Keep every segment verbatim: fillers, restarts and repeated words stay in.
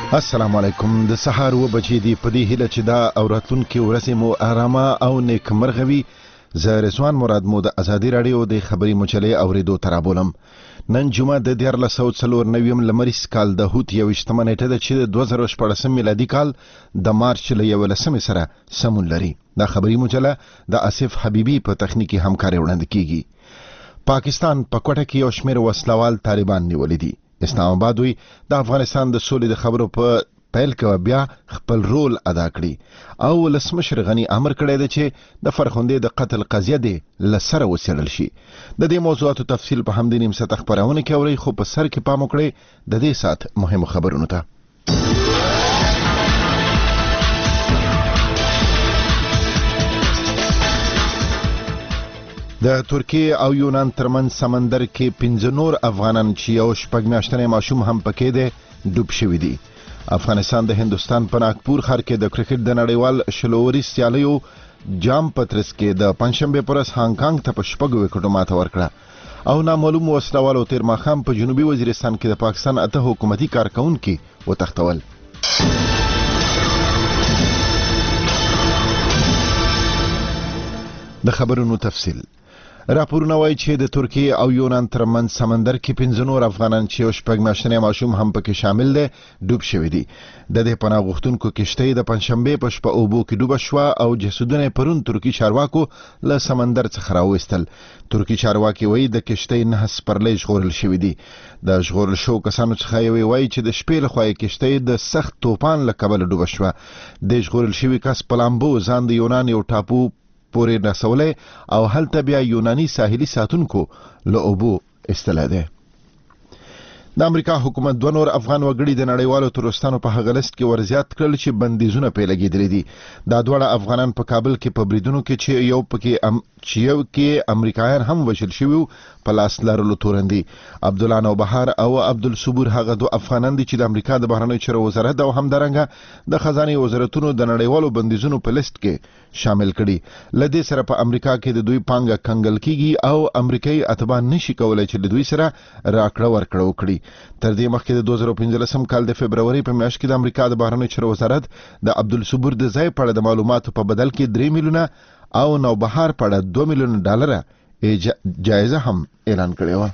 السلام علیکم. د سهار و بجې دی په دې هیله چې دا او راتلونکي ورځې مو آرامه او نیکمرغه وي. زه رضوان مراد مو د ازادي راډیو د خبري مجلې اوریدو ترابولم. نن جمعه د دیارلس سوه څلور نویم لمریز کال د هوت یویشتمه نیټه ده چې د دوه زره شپاړسم میلادي کال د مارچ له یولسمې سره سمون لري. دا خبري مجله د آصف حبیبي په تخنیکي همکاري وړاندې کیږي. پاکستان په کوټه کې یو شمېر وسلوال طالبان نیولې دي. اسلام آباد وی د افغانستان د سولې د خبرو په پیل کې بیا خپل رول ادا کړی او ولسمشر غنی امر کړی دی چې د فرخندې د قتل قضیه دی لسره وسیړل شي. د دې موضوعاتو تفصیل په همدې نیم ساعت خبرونه کې اوري، خو په سر کې پام وکړئ د دې سات مهمو خبرونو ته. د ترکیه او یونان ترمن سمندر کې پنځه نور افغانان چې یو شپږ میاشتنی ماشوم هم پکې دی ډوب شوي دي. افغانستان د هندستان په ناګپور ښار کې د کرکټ د نړیوال شلوري سیالیو جام پترس کې د پنځشنبه پر ورځ هانګ کانګ ته په شپږو وکټو ماته ورکړه او نامعلوم وسلوالو تیر ماښام په جنوبي وزیرستان کې د پاکستان اته حکومتي کارکونکي وتښتول. د خبرونو تفصیل. راپورونه وایي چې د ترکیه او یونان ترمنځ سمندر کې پنځه نور افغانان چې یو شپږ میاشتنی ماشوم هم پکې شامل دي ډوب شوي دي. د دې پناه غوښتونکو کشتۍ د پنځشنبې په شپه اوبو کې ډوبه شوه او جسدونه پرون ترکي چارواکو له سمندر څخه راوویستل. ترکي چارواکي وایي د کشتۍ نه سپرلۍ ژغورل شوي دي. د ژغورل شوو کسانو څخه یو وایي چې د شپې لخوا یې کشتۍ د سخت توپان له کبله ډوبه شوه. د ژغورل شوي کس په لامبو ځان د یونان یو ټاپو پورې رسولی او هلته بیا یوناني ساحلي ساتونکو له اوبو ایستلی دی. د امریکا حکومت دوه نور افغان وګړي د نړیوالو تروریستانو په هغه لیست کې ورزیات کړل چې بندیزونه پرې لګېدلي دي. دا دواړه افغانان په کابل کې په بریدونو کې چې یو پکې ام چې یو کې امریکایان هم وژل شوي په لاس لرلو تورن دي. عبدالله نوبهار او عبدالصبور هغه دوه افغانان دي چې د امریکا د بهرنیو چارو وزارت او همدارنګه د خزانه وزارتونو د نړیوالو بندیزونو په لیست کې شامل کړي. لدې سره په امریکا کې د دوی پانګه کنګل کیږي او امریکایي اتباع نشي کولای چې د دوی سره راکړه ورکړه وکړي. تر دې مخکې د دوه زره پنځلسم کال د فبروري په میاشت کې د امریکا د بهرنیو چارو وزارت د عبدالصبور د ځای په اړه د معلوماتو په بدل کې درې میلیونه او نوبهار په اړه دوه میلیونه ډالره جایزه هم اعلان کړې وه.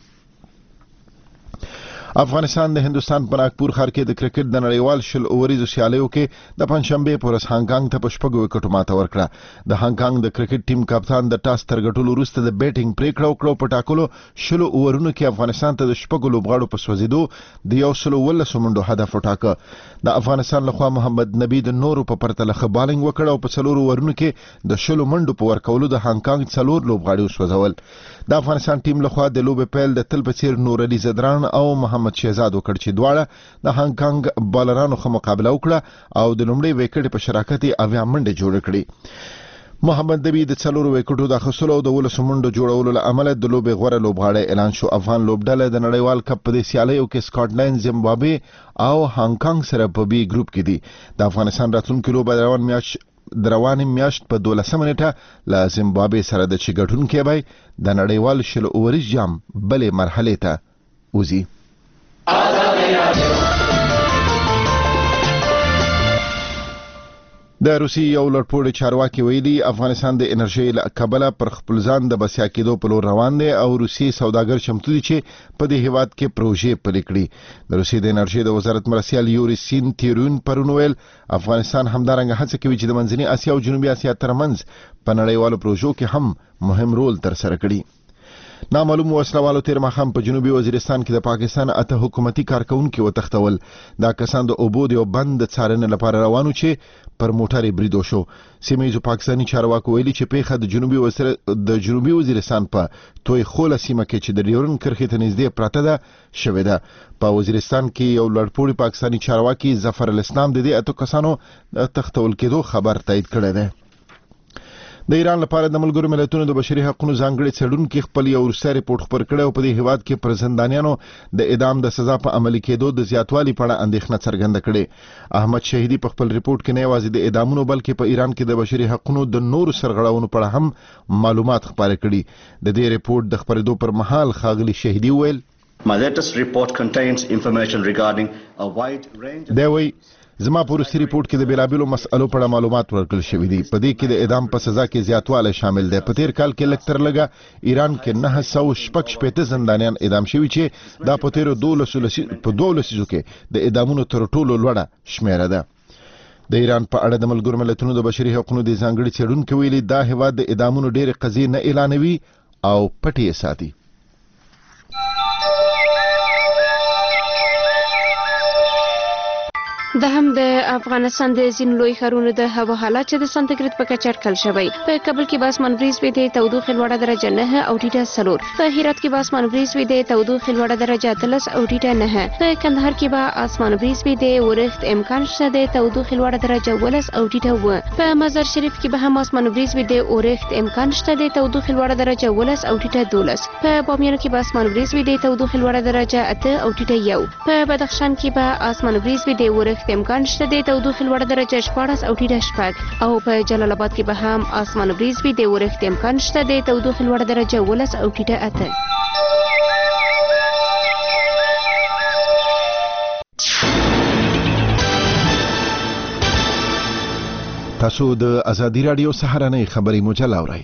افغانستان د هندستان په ناګپور ښار کې د کرکټ د نړیوال شل اووریزو سیالیو کې د پنځشنبې په ورځ هانګ کانګ ته په شپږو وکټو ماته ورکړه. د هانګ کانګ د کرکټ ټیم کپتان د ټاس تر ګټلو وروسته د بیټینګ پریکړه وکړه. په ټاکلو شلو اوورونو کې افغانستان ته د شپږو لوبغاړو په سوځېدو د یو سلو ولسو منډو هدف وټاکه. د افغانستان لخوا محمد نبي د نورو په پرتله ښه بالینګ وکړ او په څلورو اوورونو کې د شلو منډو په ورکولو د هانګ کانګ څلور لوبغاړي وسوځول. د افغانستان ټیم لخوا د لوبې پیل د تل په څیر نور علي زدران او محمد شهزاد وکړ چې دواړه د هانګ کانګ بالرانو ښه مقابله وکړه او د لومړي وکټ په شراکت یې اویا منډې جوړې کړې. محمد نبي د څلورو وکټو د اخیستلو او د ولسو منډو جوړولو له امله د لوبې غوره لوبغاړی اعلان شو. افغان لوبډله د نړیوال کپ په دې سیالیو کې سکاټلند، زیمبابوې او هانګ کانګ سره په بي ګروپ کې دي. د افغانستان راتلونکي لوبه د روان میاشت د روانې میاشت په دولسمه نیټه له زیمبابوې سره ده چې ګټونکی به د نړیوال شل اووریز جام بلې مرحلې ته وځي. د روسیې یو لوړپوړی چارواکي ویلي افغانستان د انرژۍ له کبله پر خپل ځان د بسیا کېدو په لور روان دی او روسیې سوداګر چمتو دي چې په دې هیواد کې پروژې پلي کړي. د روسیې د انرژۍ د وزارت مرستیال یوري سین تیرون پرون ویل افغانستان همدارنګه هڅه کوي چې د منځنۍ اسیا او جنوبي اسیا ترمنځ په نړیوالو پروژو کې هم مهم رول ترسره کړي. نامعلوم وسلوالو تیر ماښام په جنوبي وزیرستان کې د پاکستان اته حکومتي کارکونکي وتښتول. دا کسان د اوبو د یو بند د څارنې لپاره روانو چې پر موټر یې برید وشو. سیمه ییزو پاکستاني چارواکو ویلي چې پیښه د جنوبي وزیر د جنوبي وزیرستان په توی خوله سیمه کې چې د ډیورن کرښې ته نږدې پراته ده شوې ده. په وزیرستان کې یو لوړپوړی پاکستاني چارواکي ظفر الاسلام د دې اته کسانو د تښتول کېدو خبر تایید کړی دی. د ایران لپاره د ملګرو ملتونو د بشري حقوقو ځانګړي څېړونکي خپل یو وروستی رپورټ خپور کړی او په دې هیواد کې پر زندانیانو د اعدام د سزا په عملي کېدو د زیاتوالي په اړه اندېښنه څرګنده کړې. احمد شهیدي په خپل رپورټ کې نه یوازې د اعدامونو بلکې په ایران کې د بشري حقوقو د نورو سرغړونو په اړه هم معلومات خپاره کړي. د دې رپورټ د خپرېدو پر مهال ښاغلي شهیدي ویل My latest report contains information regarding a wide range of... دی وایي زما په وروستي ریپورټ کې د بېلابېلو مسألو په اړه معلومات ورکړل شوي دي. په دې کې د اعدام په سزا کې زیاتوالی شامل دی. په تېر کال کې لږ تر لږه ایران کې نهه سوه شپږ شپېته زندانیان اعدام شوي چې دا په تېرو په دوو لسیزو کې د اعدامونو تر ټولو لوړه شمېره ده. د ایران په اړه د ملګرو ملتونو د بشري حقوقو د ځانګړي څېړونکي ویلي دا هېواد د اعدامونو ډېرې قضیې نه اعلانوي او پټې یې ساتي. د هم د افغانستان د ځینو لوی ښارونو د هوا حالات چې د سانتیګریډ په کچه اټکل شوی. په کابل کې به اسمان وریځ وي د تودوخې لوړه درجه نه او ټیټه څلور. په هرات کې به اسمان وریځ وي د تودوخې لوړه درجه اتلس او ټیټه نه. په کندهار کې به اسمان وریځ وي د اورښت امکان شته د تودوخې لوړه درجه ولس او ټیټه اووه. په مزار شریف کې به هم اسمان وریځ وي د اورښت امکان شته د تودوخې لوړه درجه ولس او ټیټه دولس. په بامیان کې به اسمان وریځ وي د تودوخې لوړه درجه اته او ټیټه یو. په بدخشان کې به اسمان وریځ وي د اورښت امکان شته د تودوخې لوړه درجه شپاړس او ټیټه شپږ. او په جلال آباد کې به هم اسمان وریځ وي د اورښت امکان شته د تودوخې لوړه درجه ولس او ټیټه اته. تاسو د ازادي راډیو سهارنۍ خبري مجله اورئ.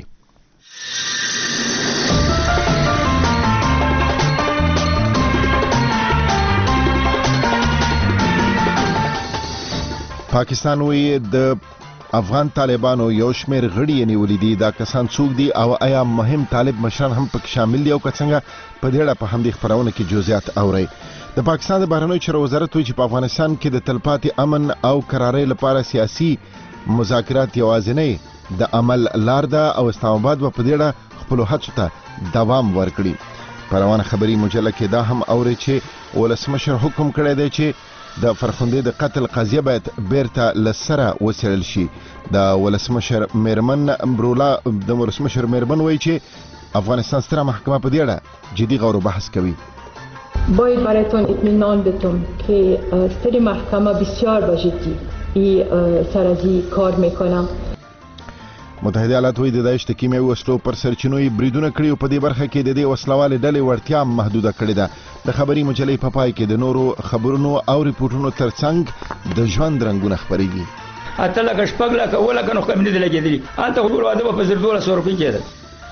پاکستان وی د افغان طالبانو یو شمېر غړي یې نیولي دي. دا کسان څوک دي او آیا مهم طالب مشران هم پکې شامل دي او که څنګه په دې اړه په همدې خپرونه کې جزئیات اورئ. د پاکستان د بهرنیو چارو وزارت وایي چې په افغانستان کې د تلپاتې امن او قرارۍ لپاره سیاسي مذاکرات یوازینۍ د عمل لار ده او اسلام آباد به په دې اړه خپلو هڅو ته دوام ورکړي. په روانه خبري مجله کې دا هم اورئ چې ولسمشر حکم کړی دی چې د فرخندې د قتل قضیه باید بیرته لسره وڅېړل شي. د ولسمشر میرمن امبرولا د ولسمشر میرمن وایي چې افغانستان ستره محکمه په دې اړه جدي غور و بحث کوي. باید برایتون اطمینان بدم که ستره محکمه بسیار با جدی این سرازی کار میکنم. متحده ایالات وایي د داعش د کیمیاوي وسلو پر سرچینو یې بریدونه کړي او په دې برخه کې د دې وسلوالې ډلې وړتیا محدوده کړې ده. د خبري مجلې په پای کې د نورو خبرونو او ریپورټونو ترڅنګ د ژوند رنګونه خپرېږي. اته لکه شپږ لکه اووه لکه نو کمې نه دي لګېدلي. هلته خو ټول واده به په زر دولس سوه روپۍ کېدل.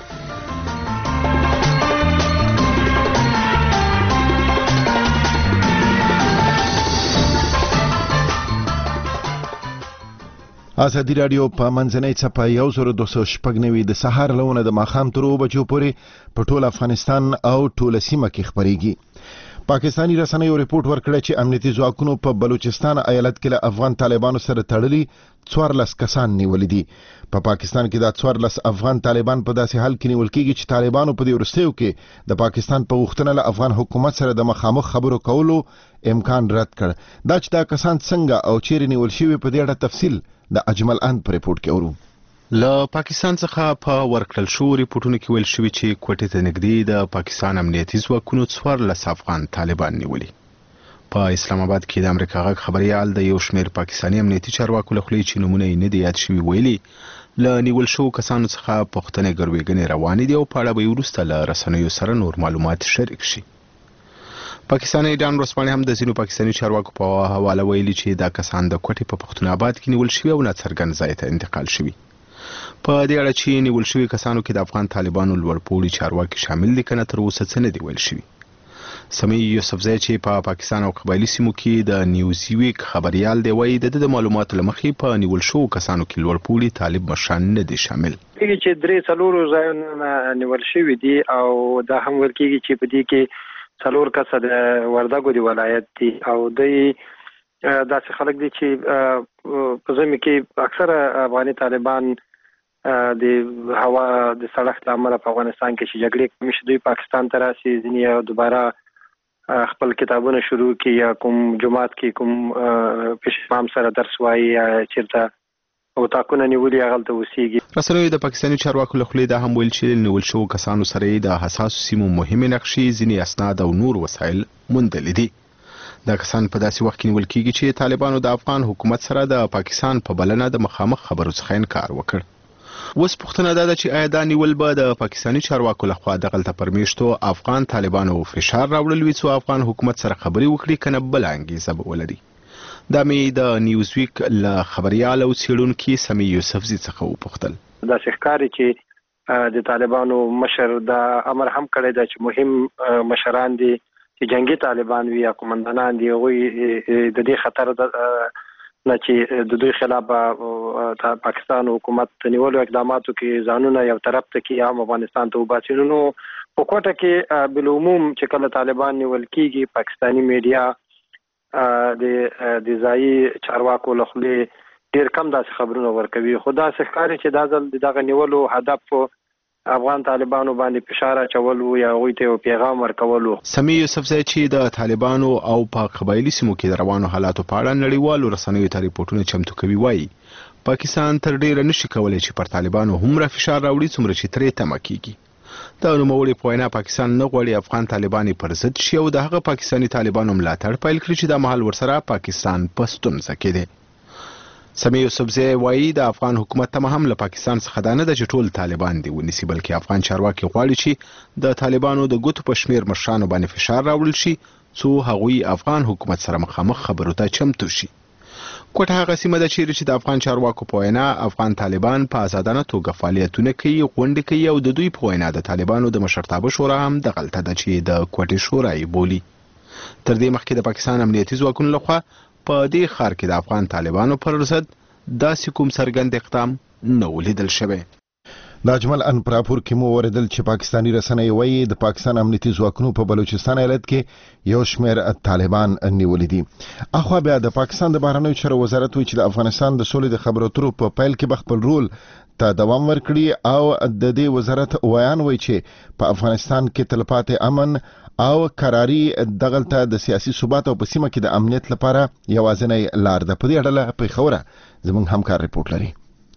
ازادي راډیو په منځنۍ څپه یو زر دوه سوه شپږ نوي د سهار له ونه د ماښام تر اووه بجو پورې په ټول افغانستان او ټوله سیمه کې خپرېږي. پاکستاني رسنیو ریپورټ ورکړی چې امنیتي ځواکونو په بلوچستان ایالت کې له افغان طالبانو سره تړلي څوارلس کسان نیولي دي. په پاکستان کې دا څوارلس افغان طالبان په داسې حال کې نیول کېږي چې طالبانو په دې وروستیو کې د پاکستان په غوښتنه له افغان حکومت سره د مخامخ خبرو کولو امکان رد کړ. دا چې دا کسان څنګه او چیرې نیول شوي په دې اړه تفصیل د اجمل اند په ریپورت کې اورو. له پاکستان څخه په ورکړل شوو ریپورتونو کې ویل شوي چې کوټې ته نږدې د پاکستان امنیتي ځواکونو څوارلس افغان طالبان نیولي. په اسلام آباد کې د امریکا غږ خبريال د یو شمېر پاکستاني امنیتي چارواکو له خولې چې نومونه یې نه دي یاد شوي ویلي له نیول شوو کسانو څخه پوښتنې ګروېږنې روانې دي او په اړه به یې وروسته له رسنیو سره نور معلومات شریک شي. پاکستاني ډان ورسپانې هم د ځینو پاکستاني چارواکو په حواله ویلي چې دا کسان د کوټې په پښتون آباد کې نیول شوي او ناڅرګند ځای ته انتقال شوي. په دې اړه چې نیول شوي کسانو کې د افغان طالبانو لوړپوړي چارواکي شامل دي که نه تر اوسه څه نه دي ویل شوي. سمیع یوسفزی چې په پاکستان او قبایلي سیمو کې د نیوزي ویک خبريال دی وایي د د معلوماتو له مخې په نیول شوو کسانو کې لوړپوړي طالب مشران نه دي شامل. چې درې څلورو ځایونه نیول شوي دي او دا هم ویل کېږي چې په دې کې څلور کسه د وردګو د ولایت دي او دوی داسې خلک دي چې په ژمي کې اکثره افغاني طالبان د هوا د سړښت له امله په افغانستان کې چې جګړې کمې شي دوی پاکستان ته راسي ځینې دوباره خپل کتابونه شروع کړي یا کوم جماعت کې کوم پیشمام سره درس وایي یا چېرته او تاکونه نیولي هغلته اوسېږي. رسنیو د پاکستاني چارواکو له خولې دا هم ویل چې نیول شوو کسانو سره یې د حساسو سیمو مهمې نقشې ځینې اسناد او نور وسایل موندلي دي. دا کسان په داسې وخت کې نیول کېږي چې طالبانو د افغان حکومت سره د پاکستان په بلنه د مخامخ خبرو څخه انکار وکړ. اوس پوښتنه ده چې آیا دا نیول به د پاکستاني چارواکو لخوا دغلته پر میشتو افغان طالبانو فشار راوړل وي څو افغان حکومت سره خبرې وکړي کنه بل انګیزه به ولري. دا مې د نیوز ویک له خبريال او څېړونکي سمي یوسفزي څخه وپوښتل. دا ښکاري چې د طالبانو مشر دا امر هم کړی دا چې مهم مشران دي چې جنگي طالبان وي یا قومندانان دي غوي د دې خطر نه چې د دوی خلاف پاکستان حکومت نیولو اقداماتو کې ځانونه یو طرف ته کې عام افغانستان ته وباسي. نو په کوټه کې بالعموم چې کله طالبان نیول کېږي پاکستاني میډیا د د ځایي چارواکو لخوا ډیر کم داسې خبرونه ورکوي. خو دا ښکاري چې دا ځل دغه نیولو هدف افغان طالبانو باندې فشار اچول یا غوي ته پیغام ورکول. سمي یوسفزي چې د طالبانو او په قبایلی سیمو کې د روانو حالاتو په اړه نړیوالو رسنیو ته ریپورتونه چمتو کوي وایي پاکستان تر ډیره نشي کولای چې پر طالبانو هم را فشار راوړي څومره چې ترې تمه کیږي. دا نوموړي په وینا پاکستان نه غواړي افغان طالبان پر ضد شي او د هغه پاکستاني طالبانو ملاتړ پیل کړي چې د مهال ورسره پاکستان په ستونزه کې دی. سمي یوسفزي وایي د افغان حکومت ته هم له پاکستان څخه دا نه ده چې ټول طالبان دي ونیسي بلکې افغان چارواکي غواړي چې د طالبانو د ګوتو په شمیر مشرانو باندې فشار راوړل شي څو هغوی افغان حکومت سره مخامخ خبرو ته چمتو شي. کوټه هغه سیمه ده چیرې چې د افغان چارواکو په وینا افغان طالبان په آزادانه توګه فعالیتونه کوي غونډې کوي او د دوی په وینا د طالبانو د مشرتابه شورا هم دغلته ده چې د کوټې شورا یې بولي. تر دې مخکې د پاکستان امنیتي ځواکونو لخوا په دې ښار کې د افغان طالبانو پر ضد داسې کوم څرګند اقدام نه ولیدل شوی. د اجمل ان پراپور کې مو وردل چې پاکستانی رسنۍ وایي د پاکستان امنیتي ځواکونو په بلوچستان ایالت کې یو شمېر طالبان نیولې دي. اخوا بیا د پاکستان د بهرنیو چارو وزارت وایي چې د افغانستان د سولې د خبرو اترو په پیل کې به خپل رول ته دوام ورکړي او د دې وزارت ویان وایي چې په افغانستان کې تلپاتې امن او قراري دغلته د سیاسي ثبات او په سیمه کې د امنیت لپاره یوازینی لار ده. په دې اړه په خبره زموږ همکار ریپورت لري.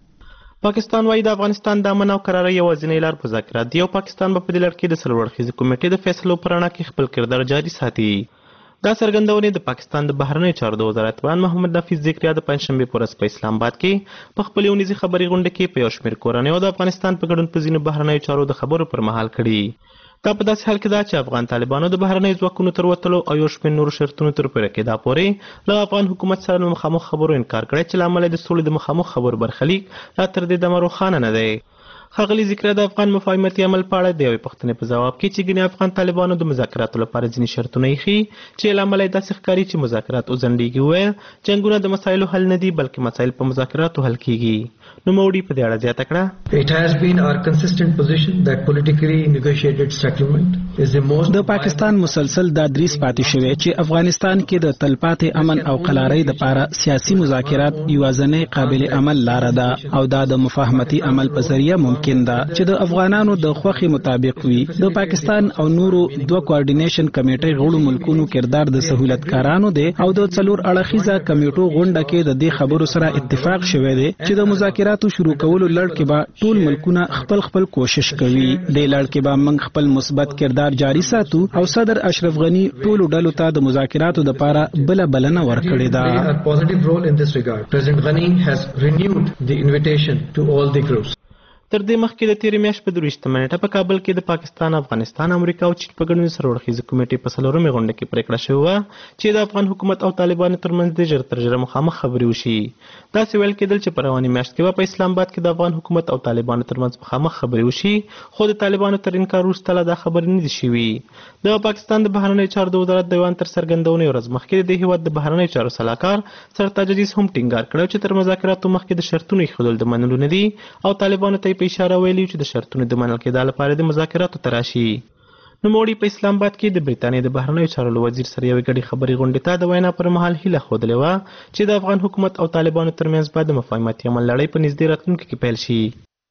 پاکستان وايي د افغانستان د امن او قراري یوازینی لار مذاکرات دی او پاکستان په دې لړ کې د څلور اړخیزې کمیټې د فیصلو پر اړه کې خپل کردار جاري ساتي. دا څرګندونه د پاکستان د بهرنیو چارو د وزارت وان محمد نفیس ذکریا د پنځشنبه پر ورځ په اسلام آباد کې په خپل یونیزي خبري غونډه کې په یو شمېر کورنۍ او د افغانستان په ګډون په ځینو بهرنیو چارو د خبرو پر مهال کړي. دا په داسې حال کې ده چې افغان طالبانو د بهرنیو ځواکونو تر وتلو او یو شمېر نورو شرطونو تر پوره کېدا پورې له افغان حکومت سره مخامخ خبرو انکار کړی چې له امله د سولې د مخامخ خبرو برخلیک لا تر دې دمه روښانه نه دی. ښاغلي ذکریا د افغان مفاهمتي عمل په اړه د یوې پوښتنې په ځواب کې چې ګینې افغان طالبانو د مذاکراتو لپاره ځینې شرطونه ایښي چې له امله یې داسې ښکاري چې مذاکرات وځنډېږي وویل جنګونه د مسایلو حل نه دي بلکې مسایل په مذاکراتو حل کېږي. نوموړي په دې اړه زیاته کړه It has been our consistent position that politically negotiated settlement is the most د پاکستان مسلسل دا دریس پاتې شوی چې افغانستان کې د تلپاتې امن او قلارۍ لپاره سیاسي مذاکرات یوازینی قابل عمل لار ده او دا د مفاهمتي عمل په ذریعہ ممکن ده چې د افغانانو د خوخي مطابق وي. د پاکستان او نورو دوه کوارډینیشن کمیټې غړو ملکونو کردار د سہولتکارانو دی او د څلور اړخیزه کمیټو غونډه کې د دې خبرو سره اتفاق شوی دی چې د مذاکراتو شروع کولو لړ کې به ټول ملکونه خپل خپل کوشش کوي. د لړ کې به موږ خپل مثبت کردار جاری ساتو او صدر اشرف غنی ټول ډلو ته د مذاکراتو لپاره بل بلنه ورکړې ده. a positive role in this regard. President Ghani has renewed the invitation to all the groups. تر دې مخکې د تیرې میاشتې په درویشتمه نیټه په کابل کې د پاکستان، افغانستان، امریکا او چین په ګډون سره اړخیزه کمیټې په څلورمې غونډه کې پریکړه شوې وه چې د افغان حکومت او طالبانو ترمنځ د ژر تر ژره مخامخ خبرې وشي. داسې ویل کېدل چې په روانې میاشت کې به په اسلام آباد کې د افغان حکومت او طالبانو ترمنځ مخامخ خبرې وشي، خو د طالبانو تر انکار وروسته لا دا خبرې نه دي شوي. د پاکستان د بهرنیو چارو د وزارت د ایوان تر څرګندونې ورځ مخکې د هیواد د بهرنیو چارو سلاکار سرتاج عزیز هم ټینګار کړی چې تر مذاکراتو مخکې د شرطونو ایښودل د منلو نه دي او طالبانو ته یې په اشاره ویلي چې د شرطونو د منل کېدا لپاره د مذاکراتو تراشي. نوموړي په اسلام آباد کې د بریتانیا د بهرنیو چارو وزیر سره یوې ګډې خبرې غونډې ته د وینا پر مهال هیله ښودلې وه چې د افغان حکومت او طالبانو ترمنځ به د مفاهمتي عمل لړۍ په نږدې راتلونکي کې پیل شي.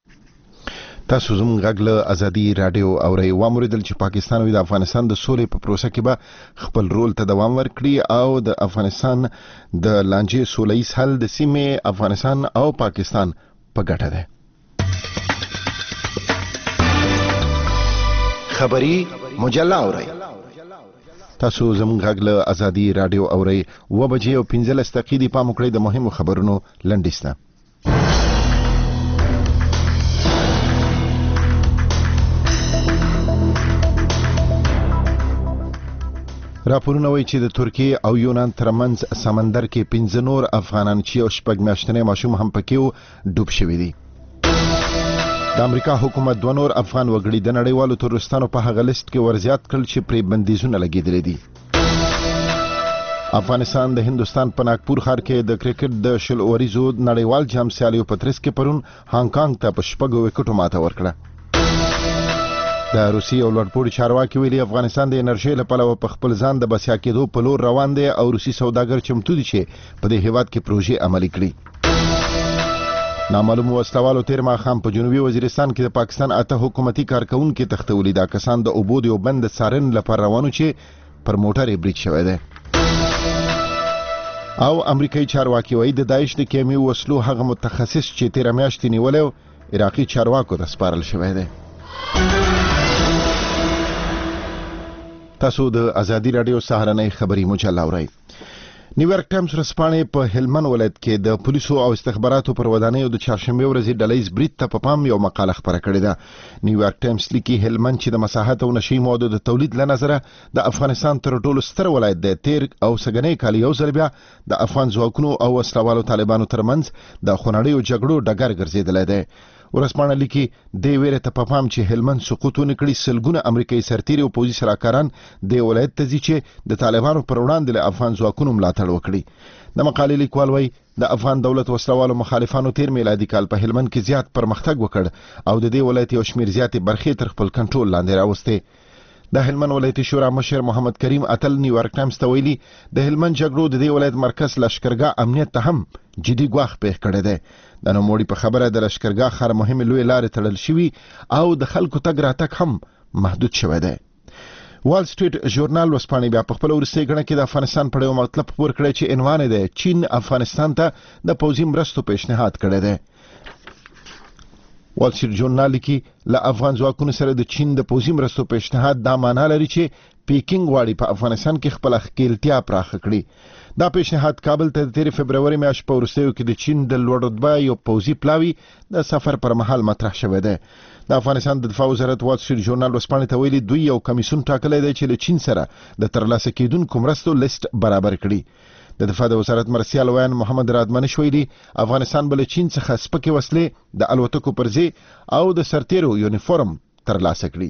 تاسو زموږ غږ له ازادي رادیو اورئ. واوریدل چې پاکستان او د افغانستان د سولې په پروسه کې به خپل رول ته دوام ورکړي او د افغانستان د لانجې سوله ییز حل د سیمې افغانستان او پاکستان په ګټه ده. خبری مجله اورئ. تاسو زموږ غږ له ازادي رادیو اورئ. و بجې او پنځلس دقیقې پام وکړئ د مهمو خبرونو لنډیسته. راپورونه وایي چې د ترکیې او یونان ترمنځ سمندر کې پنځه نور افغانان چې یو شپږ میاشتنی ماشوم هم پکې و ډوب شوي دي. د امریکا حکومت دوه نور افغان وګړي د نړیوالو تروریستانو په هغه لیست کې ورزیات کړل چې پرې بندیزونه لګېدلي دي. افغانستان د هندوستان په ناګپور ښار کې د کرکټ د شل اوریزو نړیوال جام سیالیو په ترڅ کې پرون هانګ کانګ ته په شپږو وکټو ماته ورکړه. د روسیې او لوړپوړي چارواکي ویلي افغانستان د انرژۍ له پلوه په خپل ځان د بسیا کېدو په لور روان دی او روسي سوداګر چمتو دي چې په دې هیواد کې پروژې عملي کړي. نامعلومو وسلوالو تیر ماښام په جنوبي وزیرستان کې د پاکستان اته حکومتي کارکونکي تښتولي. دا کسان د اوبو د یو بند د څارنې لپاره روانو چې پر موټر یې برید شوی دی. او امریکایي چارواکي وایي د داعش د کیمي وسلو هغه متخصص چې تیره میاشت یې نیولی عراقي چارواکو ته سپارل شوی دی. تاسو د ازادي راډیو سهارنۍ خبري مجله اورئ. نیویارک ټایمز ورځپاڼې په هلمند ولایت کې د پولیسو او استخباراتو پر ودانیو د چهارشنبې ورځې ډلهییز برید ته په پام یو مقاله خپره کړې ده. نیویارک ټایمز لیکي هلمند چې د مساحت او نشي موادو د تولید له نظره د افغانستان تر ټولو ستر ولایت دی، تیر او سږنی کال یو ځل بیا د افغان ځواکونو او وسلوالو طالبانو ترمنځ د خونړیو جګړو ډګر ګرځېدلی دی. ورځپاڼه لیکي دې ویرې ته په پام چې هلمند سقوط ونه کړي، سلګونه امریکایي سرتیري او پوځي سلاکاران دې ولایت ته ځي چې د طالبانو پر وړاندې له افغان ځواکونو ملاتړ وکړي. د مقالې لیکوال وایي د افغان دولت وسلوالو مخالفانو تیر میلادي کال په هلمند کې زیات پرمختګ وکړ او د دې ولایت یو شمېر زیاتې برخې تر خپل کنټرول لاندې راوستې. د هلمند ولایتي شورا مشر محمد کریم اتل نیویارک ټایمز ته ویلي د هلمند جګړو د دې ولایت مرکز لشکرګاه امنیت ته هم جدي ګواښ پیښ کړی دی. د نوموړي په خبره د لشکرګاه ښار مهمې لویې لارې تړل شوي او د خلکو تګ راتګ هم محدود شوی دی. وال سټریټ ژورنال ورځپاڼې بیا په خپله وروستۍ ګڼه کې د افغانستان په یو مطلب خپور کړی چې عنوان یې دی چین افغانستان ته د پوځي مرستو پیشنهاد کړی دی. وال سټریټ ژورنال لیکي له افغان ځواکونو سره د چین د پوځي مرستو پیشنهاد دا معنا لري چې پیکینګ غواړي په افغانستان کې خپله ښکیلتیا پراخه کړي. دا پیشنهاد کابل ته د تیرې فبروري میاشت په وروستیو کې د چین د لوړ رتبه یو پوځي پلاوي د سفر پر مهال مطرح شوی دی. د افغانستان د دفاع وزارت وال سټریټ ژورنال ورځپاڼې ته ویلي دوی یو کمیسیون ټاکلی دی چې له چین سره د ترلاسه کېدونکو مرستو لیست برابر کړي. د دفاع د وزارت مرستیال ویان محمد رادمنش ویلي افغانستان به له چین څخه سپکې وسلې د الوتکو پرزې او د سرتیرو یونیفورم ترلاسه کړي.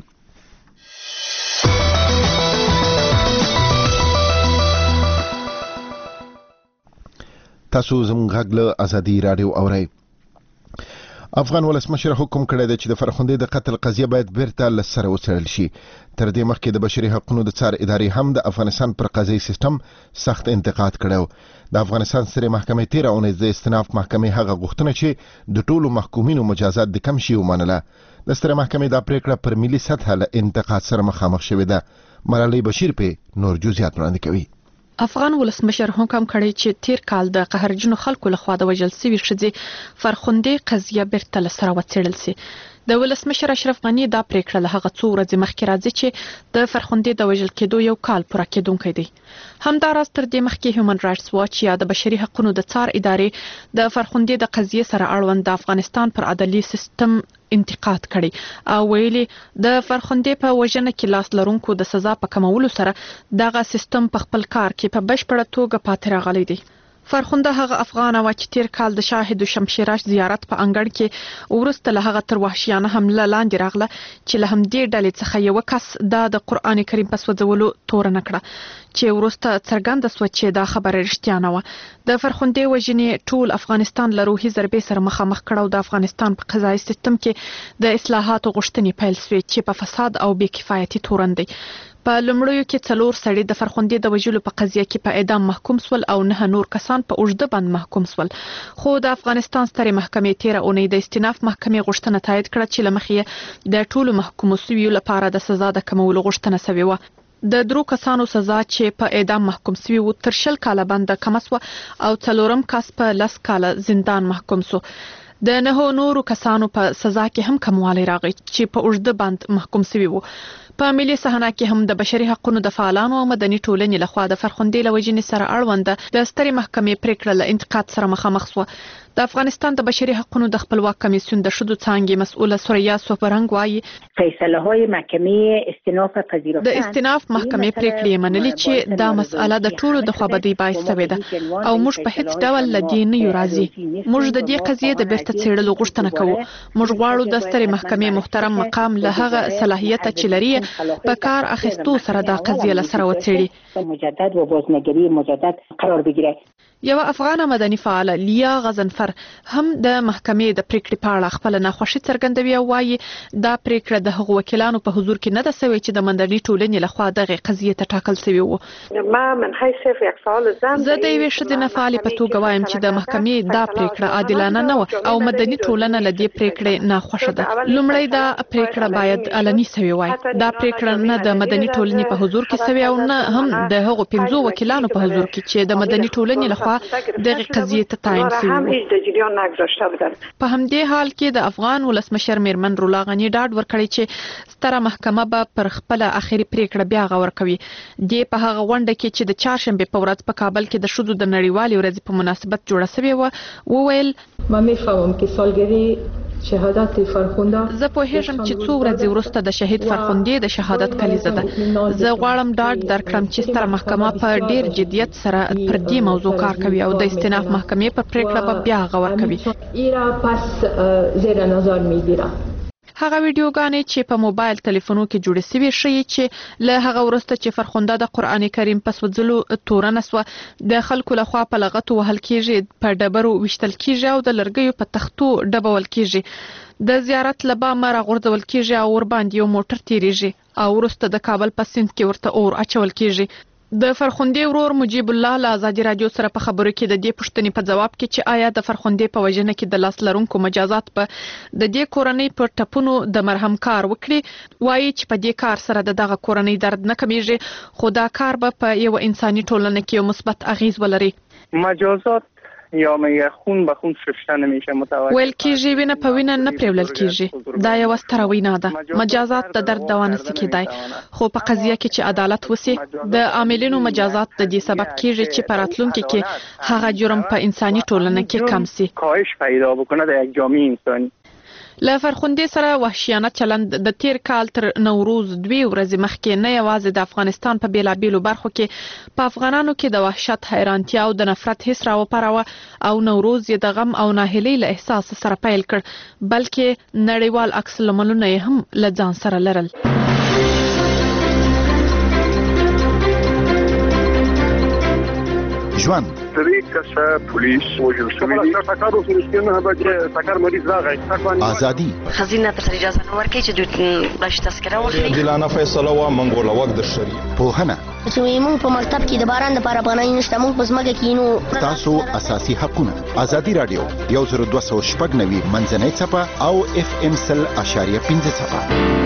تاسو زموږ غږ له ازادي راډیو اورئ. افغان ولسمشر حکم کړی دی چې د فرخندې د قتل قضیه باید بیرته له سره وڅېړل شي. تر دې مخکې د بشري حقوقو د څار ادارې هم د افغانستان پر قضایي سیستم سخت انتقاد کړی و. د افغانستان سترې محکمې تېره اونۍ د استیناف محکمې هغه غوښتنه چې د ټولو محکومینو مجازات د کم شي ومنله. د سترې محکمې دا پریکړه پر ملي سطحه له انتقاد سره مخامخ شوې ده. ملالۍ بشیر پې نور جزئیات وړاندې کوي. افغان ولسمشر حکم کړی چې تیر کال د قهرجنو خلکو لخوا د وژل شوي ښځې فرخندې قضیه بیرته له سره وڅېړل شي. د ولسمشر اشرف غني دا پریکړه له هغه څو ورځې مخکې راځي چې د فرخندې د وژل کېدو یو کال پوره کېدونکی دی. همداراز تر دې مخکې هیومن رائټس واچ یا د بشري حقوقو د څار ادارې د فرخندې د قضیې سره اړوند د افغانستان پر عدالي سیستم انتقاد کړي او ویلي د فرخندې په وژنه کې لاس لرونکو د سزا په کمولو سره دغه سیستم په خپل کار کې په بشپړه توګه پاتې راغلی دی. فرخنده هغه افغان و چې تیر کال د شاهد شمشیراش زیارت په انګړ کې ورسته له هغه تر وحشیانه حمله لاندې راغله چې له همدې ډلې څخه یو کس د قرآن کریم په سوځولو تورن کړه چې ورسته څرګنده شوه چې دا خبره رښتیا نه وه. د فرخندې وژنې ټول افغانستان له روحي ضربې سره مخامخ کړه او د افغانستان په قضایي سیستم کې د اصلاحاتو غوښتنې پیل شوې چې په فساد او بې کفایتي تورن دی. په لومړیو کې څلور سړي د فرخندې د وژلو په قضیه کې په اعدام محکوم شول او نه نور کسان په اوږده بند محکوم شول. خو د افغانستان سترې محکمې تیره اونۍ د استیناف محکمې غوښتنه تایید کړه چې له مخې د ټولو محکومو شویو لپاره د سزا د کمولو غوښتنه شوې وه. د درو کسانو سزا چې په اعدام محکوم شوي وو تر شل کاله بند کمه شوه او څلورم کس په لس کاله زندان محکوم شو. د نهو نورو کسانو په سزا کې هم کموالی راغی چې په اوږده بند محکوم شوي وو. په ملي صحنه کې هم د بشري حقوقو د فعالانو او مدني ټولنې لخوا د فرخندې له وجې سره اړوند د سترې محکمې پریکړه له انتقاد سره مخامخ شوه. د افغانستان د بشري حقوقو د خپلواک کمیسیون د شذو څانګې مسؤله سوریا سوفرنګ وايي فیصله های محکمې استیناف پذیرفته د استیناف محکمې پریکړې منلي چې دا مسأله د ټولو د خوابدۍ باعث شوې ده او موږ په هیڅ ډول له دې نه یو راضي. موږ د دې قضیې د بیرته څېړلو غوښتنه کوو. موږ غواړو د سترې محکمې محترم مقام له هغه صلاحیت چې لري په کار اخیستو سره دا قضیه له سره وڅېړي. مجدد و بازنگری مجدد قرار بگیره. یو افغان مدني فعال لیا غزنفر هم د محکمې د پریکړې په اړه خپل ناخوښي څرګندوي او وايي دا پریکړه د هغو وکیلانو په حضور کې نه ده سوې چې د مدني ټولنې لخوا دغه قضیې ته ټاکل شوی وو. ما من حیث یک فعال زن زه د یوې ښځې نه فعالې په توګه وایم چې د محکمې دا پریکړه عادلانه نه وه او مدني ټولنه له دې پریکړې ناخوښه ده. لومړی دا پریکړه باید علني سوې وای. دا پریکړه نه د مدني ټولنې په حضور کې سوې او نه هم د هغو پنځو وکیلانو په حضور کې چې د مدني ټولنې لخوا دغه قضیه ته تعین شوی. په همدې حال کې د افغان ولسمشر میرمن رولا غنی ډاډ ورکړی چې ستره محکمه به پر خپل اخیری پریکړه بیا غور کوي. د په هغه غونډه کې چې د چهارشنبه په ورځ په کابل کې د شذو د نړیوالې ورځې په مناسبت جوړه شوې و وویل ما میفهمم که سالگرد شهادت فرخنده زه پوهیږم چې څو ورځې وروسته د شهید فرخندې د شهادت کلیزه ده. زه غواړم ډاډ درکړم چې ستره محکمه په ډیر جدیت سره پر دې موضوع کار کوي او د استیناف محکمې په پریکړه به بیا غور کوي. ایرا پس زیر نظر میگیرم. هغه ویډیوګانې چې په موبایل ټلیفونو کې جوړې شوې ښیي چې له هغه وروسته چې فرخنده د قرآن کریم په سوځلو تورنه سوه د خلکو لخوا په لغتو وهل کیږي، په ډبرو ویشتل کیږي او د لرګیو په تختو ډبول کیږي. د زیارت له بامه راغورځول کیږي او ورباندې یو موټر تیریږي او وروسته د کابل په سیند کې ورته اور اچول کیږي. د فرخندې ورور مجیب الله له ازادي رادیو سره په خبرو کې د دې پوښتنې په جواب کې چې آیا د فرخندې په وژنه کې د لاس لرونکو مجازات په د دې کورنۍ په ټپونو د مرهم کار وکړي، وایي چې په دې کار سره د دغه کورنۍ درد نه کمیږي خو دا کار به په یو انساني ټولنه کې یو مثبت اغیز ولري. مجازات یا میگه خون به خون شسته نمیشه متوجه ویل کیږي وینه په وینه نه پریولل کیږي. دا یو ستره وینا ده. مجازات د درد دوا نه کیدای خو په قضیه کې چې عدالت وسی د عاملینو مجازات د دې سبب کیږي چې په راتلونکي کې هغه جرم په انساني ټولنه کې کم سي. کاهش پیدا بکنه د یک جامعه انسانی. له فرخندې سره وحشیانه چلند د تیر کال تر نوروز دوی ورځې مخکې نه یوازې د افغانستان په بیلابیلو برخو کې په افغانانو کې د وحشت، حیرانتیا او د نفرت حس راوپاروه او نوروز یې د غم او ناهیلۍ له احساس سره پیل کړ، بلکې نړیوال عکس العملونه یې هم له ځان سره لرل. ژوند درې کسه پولیس وژل شوي دي. ټکر وسو نه به چې ټکر مریض راغی. ازادي خزینه ته اجازه نه ورکړي چې دوی بلش تذکره واخلي. عادلانه فیصله و منګول وخت د شری پوهنه چې موږ په مکتب کې د باران لپاره پناه نشته، موږ په ځمکه کې نو تاسو اساسي حقونه. ازادي رادیو یو زر دوه سوه شپږ نوي منځنۍ څپه او اف ام سل اشاریه پنځه څپه.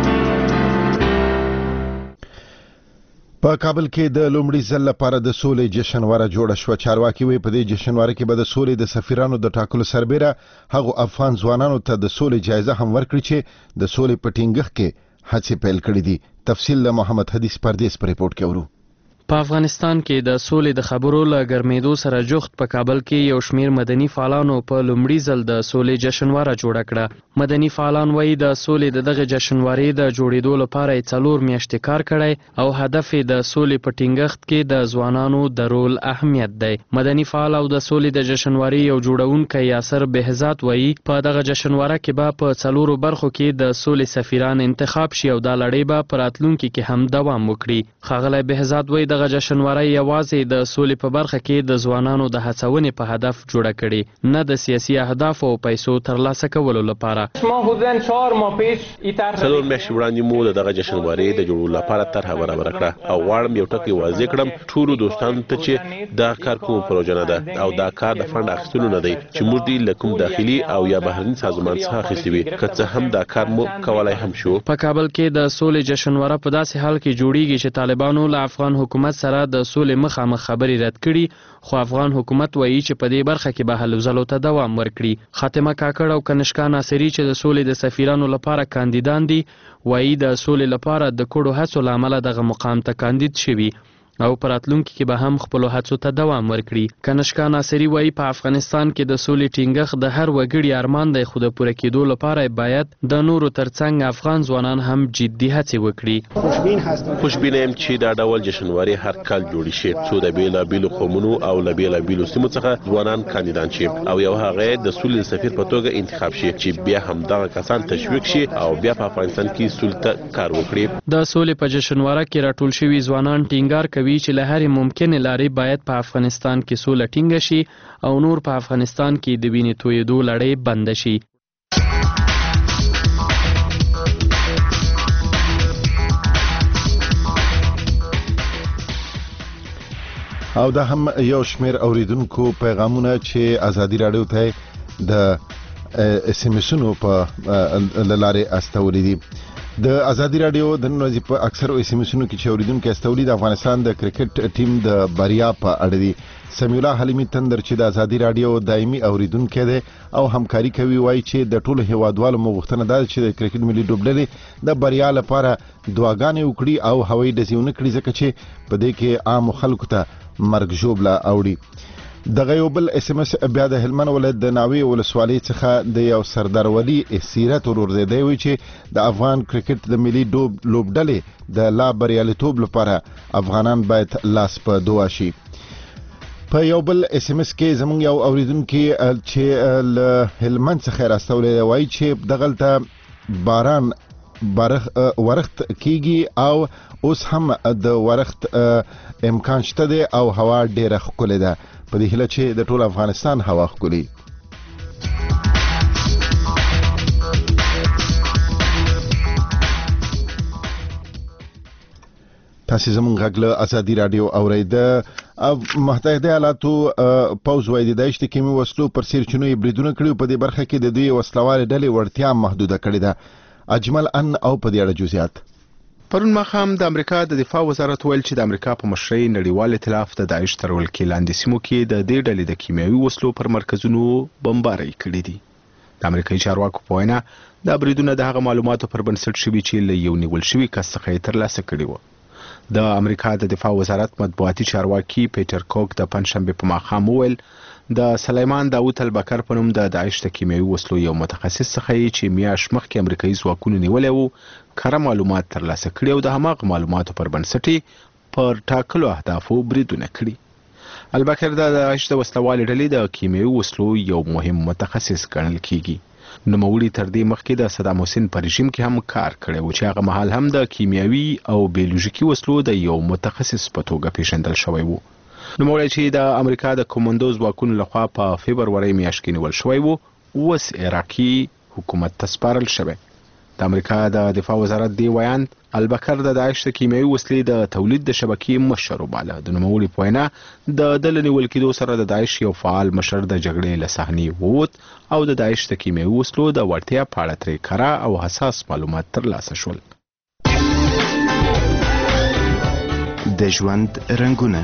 په کابل کې د لومړي ځل لپاره د سولې جشنواره جوړه شوه. چارواکي وایي په دې جشنواره کې به د سولې د سفیرانو د ټاکلو سربېره هغو افغان ځوانانو ته د سولې جایزه هم ورکړي چې د سولې په ټینګښت کې هڅې پیل کړې دي. تفصیل له محمد حدیث پردیس په ریپورت کې اورو. په افغانستان کې د سولې د خبرو له ګرمېدو سره جوخت په کابل کې یو شمیر مدني فعالانو په لومړي ځل د سولې جشنواره جوړه کړه. مدني فعالان وایي د سولې د دغه جشنوارې د جوړېدو لپاره یې څلور میاشتې کار کړی او هدف یې د سولې په ټینګښت کې د ځوانانو د رول اهمیت دی. مدني فعال او د سولې د جشنوارې یو جوړونکی یاسر بهزاد وایي په دغه جشنواره کې به په څلورو برخو کې د سولې سفیران انتخاب شي او دا لړۍ به په راتلونکي کې هم دوام وکړي. ښاغلی بهزاد وایي دغه جشنواره یوازې د سولې په برخه کې د ځوانانو د هڅونې په هدف جوړه کړي، نه د سیاسي اهداف او پیسو ترلاسه کولو لپاره. څلور میاشتې وړاندې مو د دغه جشنوارې د جوړولو لپاره طرحه برابره کړه او غواړم یو ټکی واضح کړم ټولو دوستانو ته چې دا کار کوم پروژه نه ده او دا کار د فنډ اخیستلو نه دی چې موږ دې له کوم داخلي او یا بهرني سازمان څخه اخیستي وي، که څه هم دا کار مو کولای هم شو. په کابل کې د سولې جشنواره په داسې حال کې جوړیږي چې طالبانو له افغان حکومت محمد سره د سولې مخامخ خبرې رد کړي، خو افغان حکومت وایي چې په دې برخه کې به هلو ځلو ته دوام ورکړي. خاتمه کاکړ او کنشکا ناصري چې د سولې د سفیرانو لپاره کاندیدان دي، وایي د سولې لپاره د کړو هڅو له امله دغه مقام ته کاندید شوي او په راتلونکي کې به هم خپلو هڅو ته دوام ورکړي. کنشکا ناصري وایي په افغانستان کې د سولې ټینګښت د هر وګړي ارمان دی، خو د پوره کېدو لپاره باید د نورو ترڅنګ افغان ځوانان هم جدي هڅې وکړي. خوشبینه یم چې دا ډول جشنواري هر کال جوړی شي، څو د بیلابیلو قومونو او له بیلابیلو سیمو څخه ځوانان کاندیدان شي او یو هغه د سولې سفیر په توګه انتخاب شي چې بیا هم دغه کسان تشویق شي او بیا په افغانستان کې سولې ته کار وکړي. د سولې په جشنواره کې راټول شوي ځوانان ټینګار کوي چې له هرې ممکنې لارې باید په افغانستان کې سوله ټینګه شي او نور په افغانستان کې د وینې تویېدو لړۍ بنده شي. او دا هم یو شمیر اوریدونکو پیغامونه چې ازادي راډیو ته د اس ام اسونو په لارې استولې دي. د ازادي راډیو د نن ورځې په اکثرو اس ام اسونو کې چې اوریدونکو استولې د افغانستان د کرکټ ټیم د بریا په اړه دي. سمیع الله حلیمي تندر چې د ازادي راډیو دایمي اوریدونکی دی او همکاري کوي، وایي چې د ټولو هیوادوالو مغوښتنه ده چې د کرکټ ملي لوبډلې د بریا لپاره دعاګانې وکړي او هوایي ډزې ونه کړي، ځکه چې په دې کې عامو خلکو ته مرګ ژوبله اوړي. دغه یو بل اس ام اس بیا د هلمند ولایت د ناوې ولسوالۍ څخه د یو سردار ولی سیرت ورور دی. دی وایي چې د افغان کرکټ د ملي لوبډلې د لا بریالیتوب لپاره افغانان باید لاس په دعا شي. په یو بل اس ام اس کې زموږ یو اوریدونکي چې له هلمند څخه راستولی دی، وایي چې دغلته باران بارخ ورخت کیږي او اوس هم د ورخت امکان شته دی او هوا ډیره ښکلې ده، په دې هیله چې د ټول افغانستان هوا ښکلي. تاسو زموږ غږ له ازادي راډیو اورئ. متحده ایالاتو پوځ وایي د داعش د کیمي وسلو پر سرچینو یې بریدونه کړي، په دې برخه کې د دوی وسلوالې ډلې وړتیا محدوده کړې ده. اجمل ان او په دې اړه جزئیات. پرون ماښام د امریکا د دفاع وزارت ویل چې د امریکا په مشرۍ نړیوال ائتلاف د داعش تر ولکې لاندې سیمو کې د دې ډلې د کیمیاوي وسلو پر مرکزونو بمبارۍ کړې دي. د امریکایي چارواکو په وینا دا بریدونه د هغه معلوماتو پر بنسټ شوي چې له یو نیول شوي کس څخه یې ترلاسه کړي وو. د امریکا د دفاع وزارت مطبوعاتي چارواکي پیټر کوک د پنځشنبه په ماښام وویل د سلیمان داوود البکر په نوم د داعش د کیمیاوي وسلو یو متخصص څخه چې میاشت مخکې امریکایي ځواکونو نیولی وو کره معلومات ترلاسه کړي او د هماغه معلوماتو پر بنسټ پر ټاکلو اهدافو بریدونه کړي. البکر د داعش د وسلوالې ډلې د کیمیاوي وسلو یو مهم متخصص ګڼل کیږي. نوموړي تر دې مخکې د صدام حسین په رژیم کې هم کار کړی و چې هغه مهال هم د کیمیاوي او بیولوژیکي وسلو د یو متخصص په توګه پیژندل شوی و. نوموړی چې د امریکا د کمانډو ځواکونو لخوا په فبرورۍ میاشت کې نیول شوی و، اوس عراقي حکومت ته سپارل شوی. د امریکا د دفاع وزارت دی ویاند البکر د داعش د کیمیاوي وسلې د تولید د شبکې مشر وباله. د نوموړي په وینا د ده له نیول کېدو سره د داعش یو فعال مشر د جګړې له صحنې ووت او د داعش د کیمیاوي وسلو د وړتیا په اړه ترې کره او حساس معلومات ترلاسه شول. د ژوند رنګونه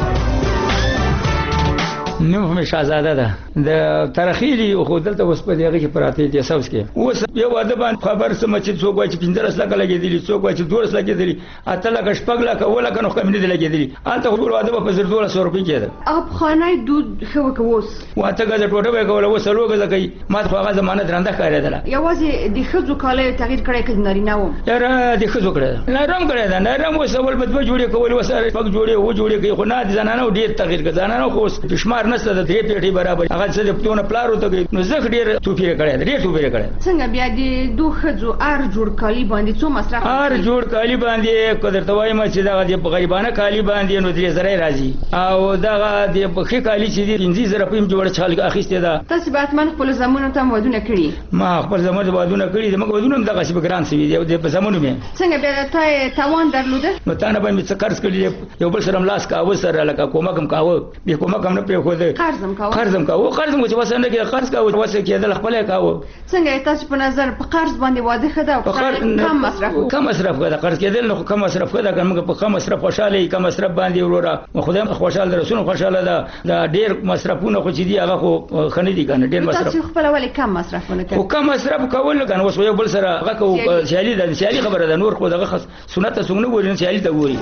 نو همیشه آزاده ده د ترخیلی خو دلته اوس په دغه کې پراته دي اساس کې اوس یو واده باندې خبر سم چې څوک وایي چې پنځه لک لګېدلی، څوک وایي چې دوه لک لګېدلی، اته لک شپږ لک ولا کنه کم نه لګېدلی. البته ټول واده په زر دوه سو روپۍ کېده. افغانای دود خو کووس واته غزه ټوټه به کوله وس لوګه لګي ما خو هغه زمانه درنده کړېدله. یوازې د خزو کاله تغییر کړی کړي نارینه و یاره د خزو کړی نرم کړی دا نرم وسول بد جوړې کول وسره پک جوړې و جوړې کوي خو نه د زنانو ډیر تغییر کړي. زنانو خو شمار نسته د دې پیټي برابر هغه څه د پتون پلارو ته نو زه ډیر توپیر کړی ډیر توپیر کړی. څنګه بیا د دوه خزو ار جوړ کالی باندې څو مصرف ار جوړ کالی باندې قدر توای ما چې دا د غریبانه کالی باندې نو درې زره راځي او دا د بخي کالی چې د پنځه زره پم جوړ چال اخیسته ده. تاسو به اتمن خپل زمونه ته ودونه کړی؟ ما خپل زمونه ودونه کړی د مګ ودونه دغه شی بګران سوي دی په زمونه مې. څنګه بیا ته توان درلوده؟ نو تا نه باندې څه قرض کړی یو بل سره لاس کا و سره لکه کومه کم کاوه به کومه کم نه په خو ورده قرضم کاوه قرضم کاوه قرضم چې واسه نه کې قرض کاوه واسه کېدل خپل کاوه څنګه تاسو په نظر په قرض باندې واده خدا او کم مصرف کم مصرف کړه قرض کېدل نو کم مصرف کړه کوم په کم مصرف خوشاله کم مصرف باندې وروره خدای خوشاله رسول خوشاله ده دا ډیر مصرفونه خو چې دی هغه خو خنه دي کنه ډیر مصرف تاسو خپل ولې کم مصرفونه کوي خو کم مصرف کول کنه اوس یو بل سره هغه کو سیالي ده سیالي خبره ده نور خو دغه سنت څنګه ګورین سیالي ته ګوري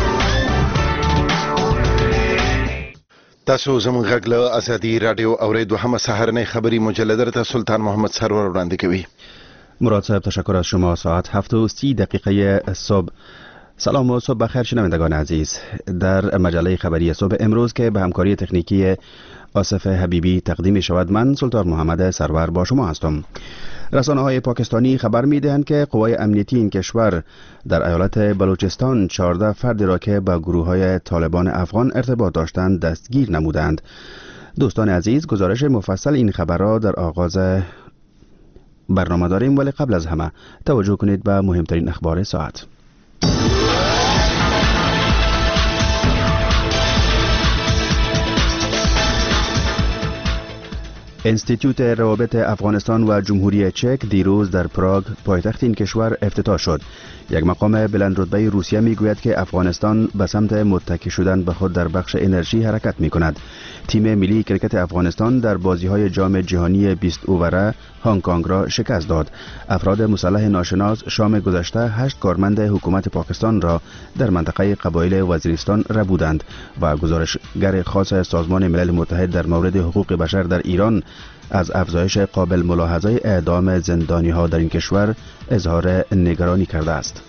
تاسو زموږ غږ له ازادي رادیو اوریدو هم سهارنۍ خبری مجلد ته سلطان محمد سرور وړاندې کوي. مراد صاحب تشکر از شما. ساعت هفت و سی دقیقه صبح. سلام و صبح بخیر شنوندگان عزیز. در مجله خبری صبح امروز که به همکاری تکنیکی آصف حبیبی تقدیم شود، من سلطان محمد سرور با شما هستم. رسانه های پاکستانی خبر می دهند که قوای امنیتی این کشور در ایالت بلوچستان چهارده فردی را که با گروه های طالبان افغان ارتباط داشتند دستگیر نمودند. دوستان عزیز، گزارش مفصل این خبر را در آغاز برنامه داریم، ولی قبل از همه توجه کنید به مهمترین اخبار ساعت. انستیتوت روابط افغانستان و جمهوری چک دیروز در پراگ پایتخت این کشور افتتاح شد. یک مقام بلند رتبه روسیه میگوید که افغانستان به سمت متکی شدن به خود در بخش انرژی حرکت می کند. تیم ملی کرکت افغانستان در بازی‌های جام جهانی بیست اووره هنگ کنگ را شکست داد. افراد مسلح ناشناس شام گذشته هشت کارمند حکومت پاکستان را در منطقه قبایل وزیرستان ربودند و گزارشگر خاص سازمان ملل متحد در مورد حقوق بشر در ایران از افزایش قابل ملاحظه اعدام زندانی ها در این کشور اظهار نگرانی کرده است.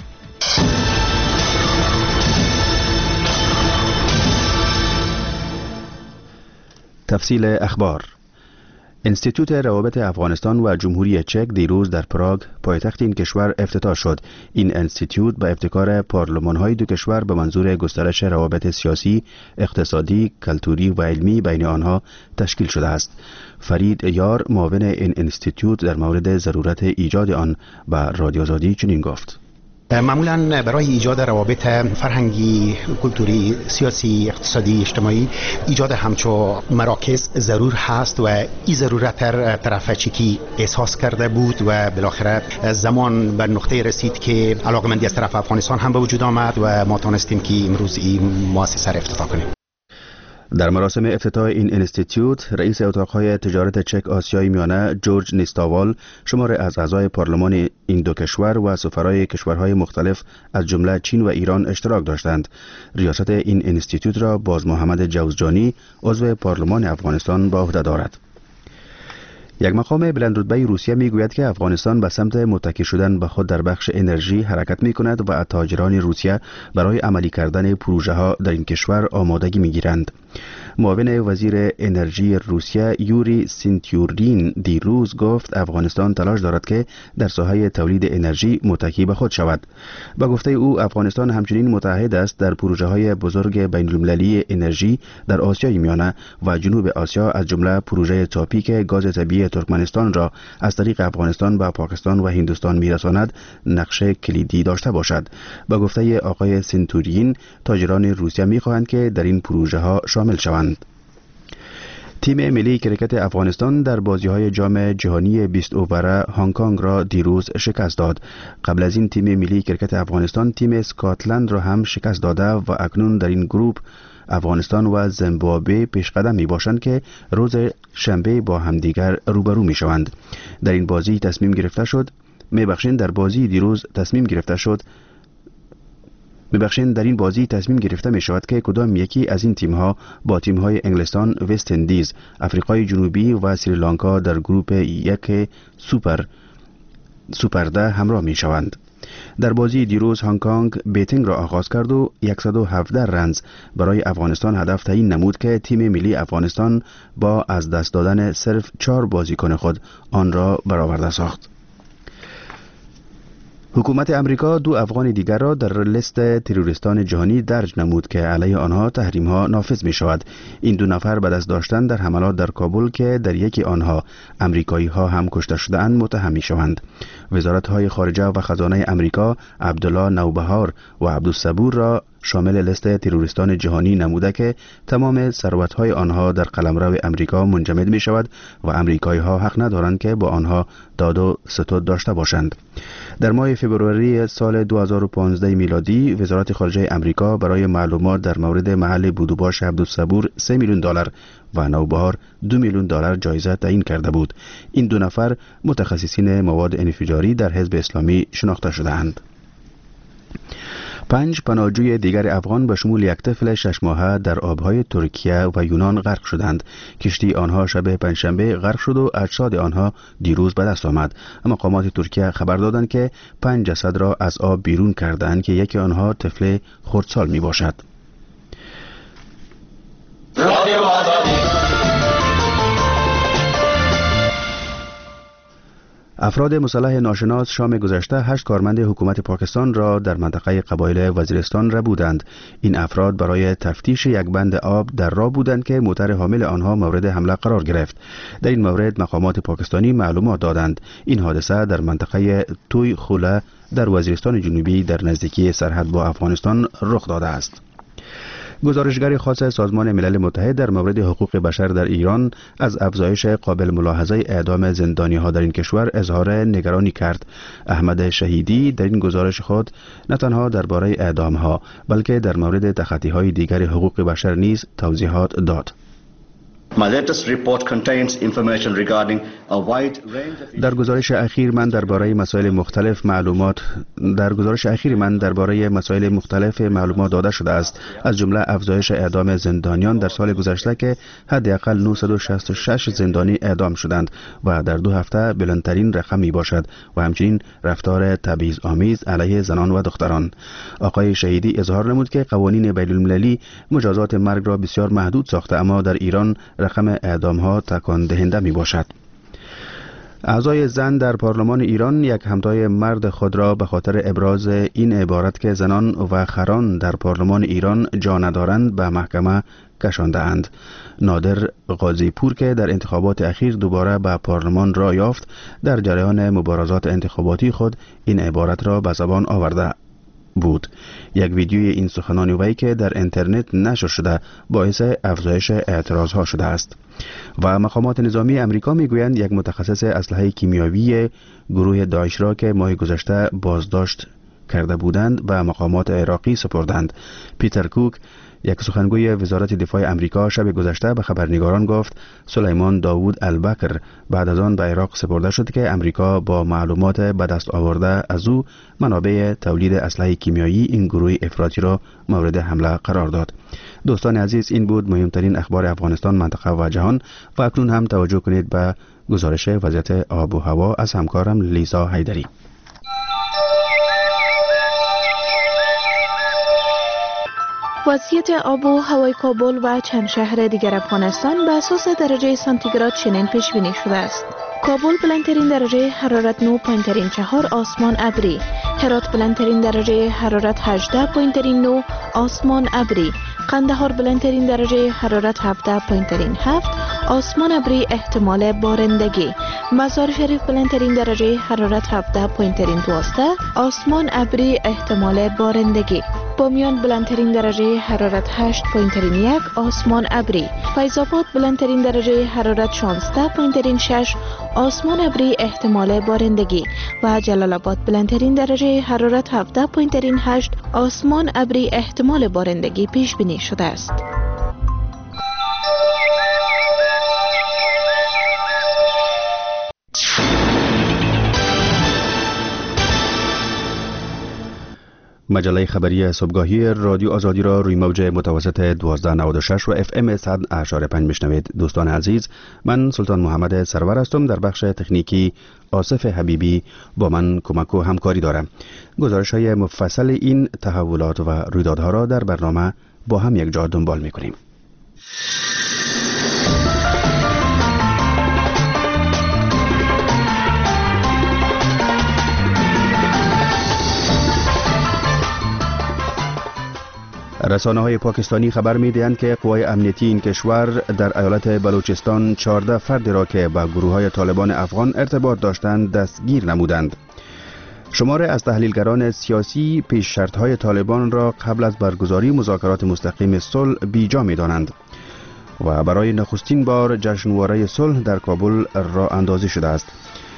تفصیل اخبار. انستیتوت روابط افغانستان و جمهوری چک دیروز در پراگ پایتخت این کشور افتتاح شد. این انستیتوت با ابتکار پارلمان‌های دو کشور به منظور گسترش روابط سیاسی، اقتصادی، کلتوری و علمی بین آنها تشکیل شده است. فرید یار معاون این انستیتوت در مورد ضرورت ایجاد آن به رادیو آزادی چنین گفت: معمولا برای ایجاد روابط فرهنگی، کلتوری، سیاسی، اقتصادی، اجتماعی ایجاد همچو مراکز ضرور هست و این ضرورت در طرف چکی احساس کرده بود و بالاخره زمان به نقطه رسید که علاقمندی از طرف افغانستان هم به وجود آمد و ما تونستیم که امروز این مؤسسه را افتتاح کنیم. در مراسم افتتاح این انستیتوت، رئیس اتاقهای تجارت چک آسیای میانه جورج نیستاوال شماره از اعضای پارلمان این دو کشور و سفرای کشورهای مختلف از جمله چین و ایران اشتراک داشتند. ریاست این انستیتوت را باز محمد جوزجانی عضو پارلمان افغانستان به عهده دارد. یک مقام بلند رتبه روسیه میگوید که افغانستان به سمت متکی شدن به خود در بخش انرژی حرکت می کند و تاجران روسیه برای عملی کردن پروژه ها در این کشور آمادگی می گیرند. معاون وزیر انرژی روسیه یوری سینتیورین دیروز گفت افغانستان تلاش دارد که در ساحه تولید انرژی متکی به خود شود. با گفته او افغانستان همچنین متحد است در پروژه های بزرگ بین المللی انرژی در آسیای میانه و جنوب آسیا، از جمله پروژه تاپی که گاز طبیعی ترکمنستان را از طریق افغانستان به پاکستان و هندوستان میرساند نقش کلیدی داشته باشد. با گفته آقای سینتورین تاجران روسیه میخواهند که در این پروژه ها شامل شوند. تیم ملی کرکت افغانستان در بازی‌های جام جهانی بیست اووره هنگ کنگ را دیروز شکست داد. قبل از این تیم ملی کرکت افغانستان تیم اسکاتلند را هم شکست داده و اکنون در این گروپ افغانستان و زیمبابوه پیشقدم می باشند که روز شنبه با همدیگر روبرو می شوند. در این بازی تصمیم گرفته شد میبخشین در بازی دیروز تصمیم گرفته شد میبخشین در این بازی تصمیم گرفته می شود که کدام یکی از این تیم ها با تیم های انگلستان، وست اندیز، آفریقای جنوبی و سریلانکا در گروپ یک سوپر سوپر ده همراه می شوند. در بازی دیروز هنگ کنگ بیتینگ را آغاز کرد و صد و هفده رنز برای افغانستان هدف تعیین نمود که تیم ملی افغانستان با از دست دادن صرف چهار بازیکن خود آن را برآورده ساخت. حکومت امریکا دو افغان دیگر را در لیست تروریستان جهانی درج نمود که علیه آنها تحریم ها نافذ می شود. این دو نفر به دست داشتن در حملات در کابل که در یکی آنها امریکایی ها هم کشته شده‌اند متهم می شوند. وزارت های خارجه و خزانه امریکا عبدالله نوبهار و عبدالصبور را شامل لیست تروریستان جهانی نموده که تمام ثروت‌های آنها در قلمرو امریکا منجمد می شود و امریکایی‌ها حق ندارند که با آنها داد و ستد داشته باشند. در ماه فوریه سال دو هزار و پانزده میلادی وزارت خارجه امریکا برای معلومات در مورد محل بودوباش عبدالصبور سه میلیون دلار و نوبهار دو میلیون دلار جایزه تعیین کرده بود. این دو نفر متخصصین مواد انفجاری در حزب اسلامی شناخته شده‌اند. پنج پناهجوی دیگر افغان به شمول یک طفل شش ماهه در آبهای ترکیه و یونان غرق شدند. کشتی آنها شب پنجشنبه غرق شد و اجساد آنها دیروز به دست آمد. مقامات ترکیه خبر دادند که پنج جسد را از آب بیرون کردند که یکی آنها طفل خردسال می باشد. افراد مسلح ناشناس شام گذشته هشت کارمند حکومت پاکستان را در منطقه قبایل وزیرستان ربودند. این افراد برای تفتیش یک بند آب در راه بودند که موتر حامل آنها مورد حمله قرار گرفت. در این مورد مقامات پاکستانی معلومات دادند. این حادثه در منطقه توی خوله در وزیرستان جنوبی در نزدیکی سرحد با افغانستان رخ داده است. گزارشگر خاص سازمان ملل متحد در مورد حقوق بشر در ایران از افزایش قابل ملاحظه اعدام زندانی‌ها در این کشور اظهار نگرانی کرد. احمد شهیدی در این گزارش خود نه تنها درباره اعدام‌ها بلکه در مورد تخطی‌های دیگر حقوق بشر نیز توضیحات داد. در گزارش اخیر من درباره مسائل مختلف معلومات در گزارش اخیر من درباره مسائل مختلف معلومات داده شده است، از جمله افزایش اعدام زندانیان در سال گذشته که حداقل نهصد و شصت و شش زندانی اعدام شدند و در دو هفته بلندترین رقم می باشد و همچنین رفتار تبعیض آمیز علیه زنان و دختران. آقای شهیدی اظهار نمود که قوانین بین المللی مجازات مرگ را بسیار محدود ساخته، اما در ایران رقم اعدام ها تکان دهنده می باشد. اعضای زن در پارلمان ایران یک همتای مرد خود را به خاطر ابراز این عبارت که زنان و خران در پارلمان ایران جا ندارند به محکمه کشانده اند. نادر قاضی پور که در انتخابات اخیر دوباره به پارلمان را یافت، در جریان مبارزات انتخاباتی خود این عبارت را به زبان آورده بود. یک ویدیوی این سخنان وی که در اینترنت نشر شده باعث افزایش اعتراض ها شده است. و مقامات نظامی امریکا میگویند یک متخصص اسلحه کیمیاوی گروه داعش را که ماه گذشته بازداشت کرده بودند و مقامات عراقی سپردند. پیتر کوک، یک سخنگوی وزارت دفاع امریکا، شب گذشته به خبرنگاران گفت سلیمان داوود البکر بعد از آن به عراق سپرده شد که امریکا با معلومات به دست آورده از او منابع تولید اسلحه کیمیایی این گروه افراطی را مورد حمله قرار داد. دوستان عزیز، این بود مهمترین اخبار افغانستان، منطقه و جهان و اکنون هم توجه کنید به گزارش وضعیت آب و هوا از همکارم لیزا حیدری. وضعیت آب و هوای کابل و چند شهر دیگر افغانستان به اساس درجه سانتیگراد چنین پیش بینی شده است. کابل بلندترین درجه حرارت نه و پایین‌ترین چهار، آسمان ابری. هرات بلندترین درجه حرارت هجده، پایین‌ترین نه، آسمان ابری. قندهار بلندترین درجه حرارت هفده، پایین‌ترین هفت، آسمان ابری، احتمال بارندگی. مزار شریف بلندترین درجه حرارت هفده، پایین‌ترین دوازده، آسمان ابری، احتمال بارندگی. بامیان بلندترین درجه حرارت هشت، پایین‌ترین یک، آسمان ابری. فیض آباد بلندترین درجه حرارت شانزده، پایین‌ترین شش، آسمان ابری، احتمال بارندگی. و جلال آباد بلندترین درجه حرارت هفده، پایین‌ترین هشت، آسمان ابری، احتمال بارندگی پیش بینی شده است. مجله خبری صبحگاهی رادیو آزادی را روی موج متوسط دوازده نود و شش و اف ام صد و اشاره پنج میشنوید. دوستان عزیز، من سلطان محمد سرور هستم. در بخش تکنیکی آصف حبیبی با من کمک و همکاری دارم. گزارش های مفصل این تحولات و رویدادها را در برنامه با هم یک جا دنبال میکنیم. رسانه های پاکستانی خبر می دهند که قوای امنیتی این کشور در ایالت بلوچستان چهارده فرد را که با گروه های طالبان افغان ارتباط داشتند دستگیر نمودند. شماره از تحلیلگران سیاسی پیش شرط‌های طالبان را قبل از برگزاری مذاکرات مستقیم صلح بیجا می‌دانند و برای نخستین بار جشنواره صلح در کابل راه اندازی شده است.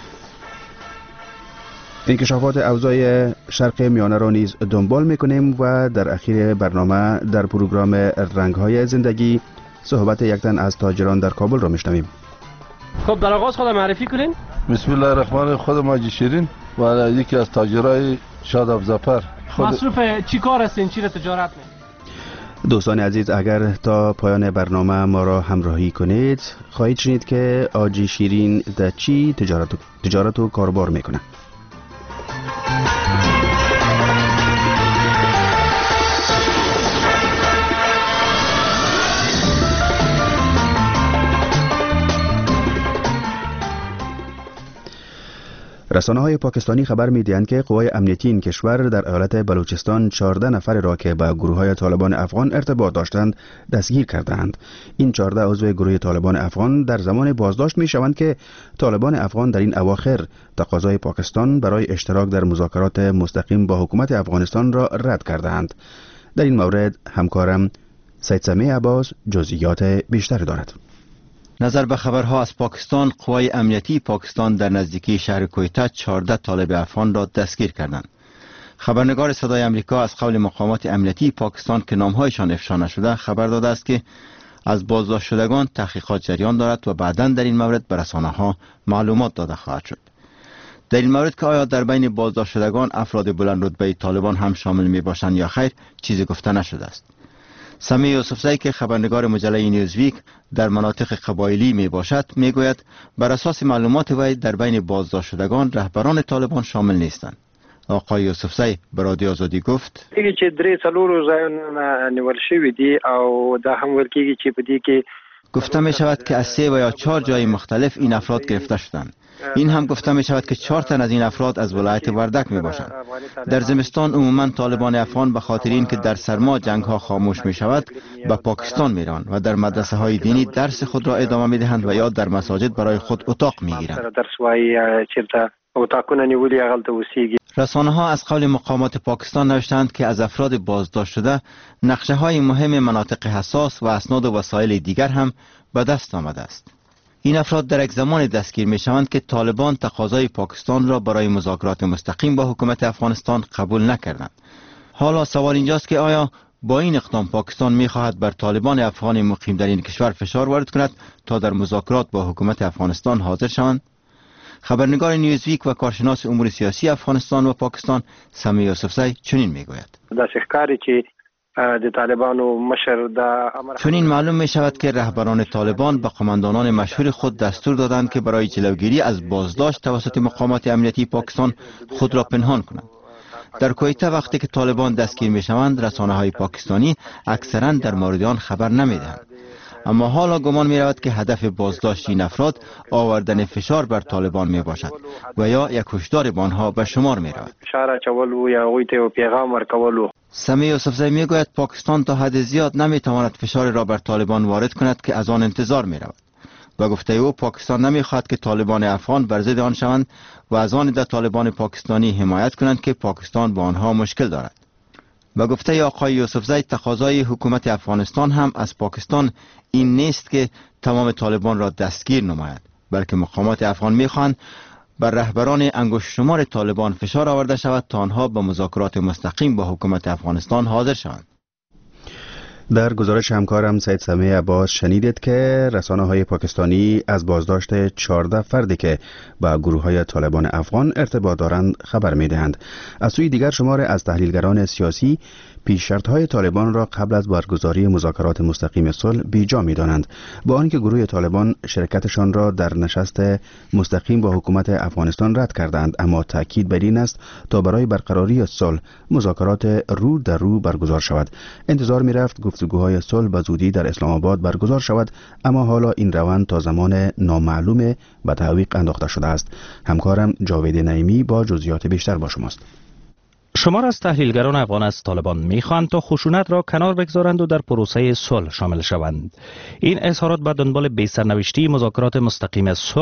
انکشافات اوضاع شرق میانه را نیز دنبال می‌کنیم و در اخیر برنامه در پروگرام رنگ‌های زندگی صحبت یک تن از تاجران در کابل را می‌شنویم. خب در آغاز خود معرفی کنین. بسم الله الرحمن الرحیم. خودم حاجی شیرین و یکی از تاجرای شاداب ظفر. خود... مصروف چی کار هستین؟ چی را تجارت می‌کنید؟ دوستان عزیز، اگر تا پایان برنامه ما را همراهی کنید خواهید شنید که حاجی شیرین در چی تجارت تجارت و کاروبار میکنه. رسانه‌های پاکستانی خبر می‌دهند که قوای امنیتی این کشور در ایالت بلوچستان چهارده نفر را که با گروه‌های طالبان افغان ارتباط داشتند دستگیر کردند. این چهارده عضو گروه طالبان افغان در زمان بازداشت می‌شوند که طالبان افغان در این اواخر تقاضای پاکستان برای اشتراک در مذاکرات مستقیم با حکومت افغانستان را رد کردند. در این مورد همکارم سید سمیع عباس جزئیات بیشتری دارد. نظر به خبرها از پاکستان، قوای امنیتی پاکستان در نزدیکی شهر کویته چهارده طالب افغان را دستگیر کردند. خبرنگار صدای امریکا از قول مقامات امنیتی پاکستان که نامهایشان افشا نشده خبر داده است که از بازداشت شدگان تحقیقات جریان دارد و بعداً در این مورد به رسانه‌ها معلومات داده خواهد شد. در این مورد که آیا در بین بازداشت شدگان افراد بلند رتبه طالبان هم شامل می باشند یا خیر چیزی گفته نشده است. سمیع یوسفزئی که خبرنگار مجله نیوزویک در مناطق قبایلی می باشد می گوید بر اساس معلومات وی در بین بازداشت شدگان رهبران طالبان شامل نیستند. آقای یوسفزئی به رادیو آزادی گفت دیگه چې درې څلورو ځایونه نیول شوي دي او دا هم ویل کېږي چې په دې کې گفته می شود که از سه و یا چهار جای مختلف این افراد گرفته شدند. این هم گفته می شود که چهار تن از این افراد از ولایت وردک می باشند. در زمستان عموما طالبان افغان به خاطر این که در سرما جنگ ها خاموش می شود به پاکستان می روند و در مدرسه های دینی درس خود را ادامه می دهند و یا در مساجد برای خود اتاق می گیرند. رسانه ها از قول مقامات پاکستان نوشتند که از افراد بازداشت شده نقشه های مهم مناطق حساس و اسناد و وسایل دیگر هم به دست آمده است. این افراد در یک زمان دستگیر می شوند که طالبان تقاضای پاکستان را برای مذاکرات مستقیم با حکومت افغانستان قبول نکردند. حالا سوال اینجاست که آیا با این اقدام پاکستان می خواهد بر طالبان افغان مقیم در این کشور فشار وارد کند تا در مذاکرات با حکومت افغانستان حاضر شوند؟ خبرنگار نیوزویک و کارشناس امور سیاسی افغانستان و پاکستان سمیع یوسفزئی چنین میگوید چنین معلوم می شود که رهبران طالبان به قماندانان مشهور خود دستور دادند که برای جلوگیری از بازداشت توسط مقامات امنیتی پاکستان خود را پنهان کنند. در کویته وقتی که طالبان دستگیر می شوند رسانه های پاکستانی اکثرا در مورد آن خبر نمی دهند. اما حالا گمان می رود که هدف بازداشت این افراد آوردن فشار بر طالبان می باشد و یا یک هشدار به آنها به شمار می رود. سمیع یوسفزئی می گوید پاکستان تا حد زیاد نمی تواند فشار را بر طالبان وارد کند که از آن انتظار می رود. و گفته او پاکستان نمی خواهد که طالبان افغان بر ضد آن شوند و از آن در طالبان پاکستانی حمایت کنند که پاکستان با آنها مشکل دارد. و گفته آقای یوسفزئی تقاضای حکومت افغانستان هم از پاکستان این نیست که تمام طالبان را دستگیر نماید، بلکه مقامات افغان میخواهند بر رهبران انگشت شمار طالبان فشار آورده شود تا آنها به مذاکرات مستقیم با حکومت افغانستان حاضر شوند. در گزارش همکارم سید سمیع عباس شنیدید که رسانه های پاکستانی از بازداشت چهارده فردی که با گروه های طالبان افغان ارتباط دارند خبر می دهند. از سوی دیگر شمار از تحلیلگران سیاسی پیش شرط های طالبان را قبل از برگزاری مذاکرات مستقیم صلح بیجا می دانند، با آنکه گروه طالبان شرکتشان را در نشست مستقیم با حکومت افغانستان رد کردند، اما تاکید بر این است تا برای برقراری صلح مذاکرات رو در رو برگزار شود. انتظار می رفت گفتگوهای صلح به زودی در اسلام آباد برگزار شود، اما حالا این روند تا زمان نامعلوم به تعویق انداخته شده است. همکارم جاوید نعیمی با جزئیات بیشتر با شماست. شمار از تحلیلگران افغان از طالبان میخواهند تا خشونت را کنار بگذارند و در پروسه صلح شامل شوند. این اظهارات به دنبال بی سرنوشتی مذاکرات مستقیم صلح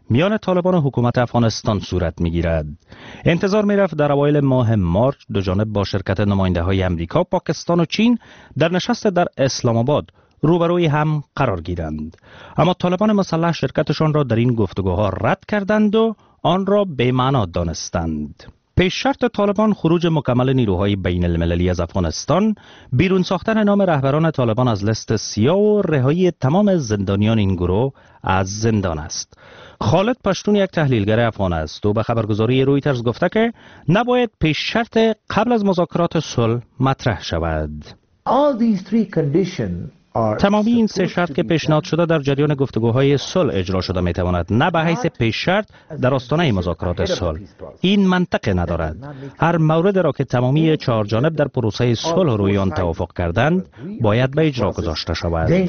میان طالبان و حکومت افغانستان صورت میگیرد. انتظار میرفت در اوایل ماه مارچ دو جانب با شرکت نماینده های امریکا، پاکستان و چین در نشست در اسلام آباد روبروی هم قرار گیرند، اما طالبان مسلح شرکتشان را در این گفتگوها رد کردند و آن را بی‌معنا دانستند. پیش شرط طالبان خروج مکمل نیروهای بین المللی از افغانستان، بیرون ساختن نام رهبران طالبان از لست سیاه و رهایی تمام زندانیان این گروه از زندان است. خالد پشتون یک تحلیلگر افغان است و به خبرگزاری رویترز گفته که نباید پیش شرط قبل از مذاکرات صلح مطرح شود. All these three conditions تمامی این سه شرط که پیشنهاد شده در جریان گفتگوهای صلح اجرا شده می تواند، نه به حیث پیش شرط در آستانه مذاکرات صلح. این منطق ندارد. هر مورد را که تمامی چهار جانب در پروسه صلح روی آن توافق کردند باید به اجرا گذاشته شود.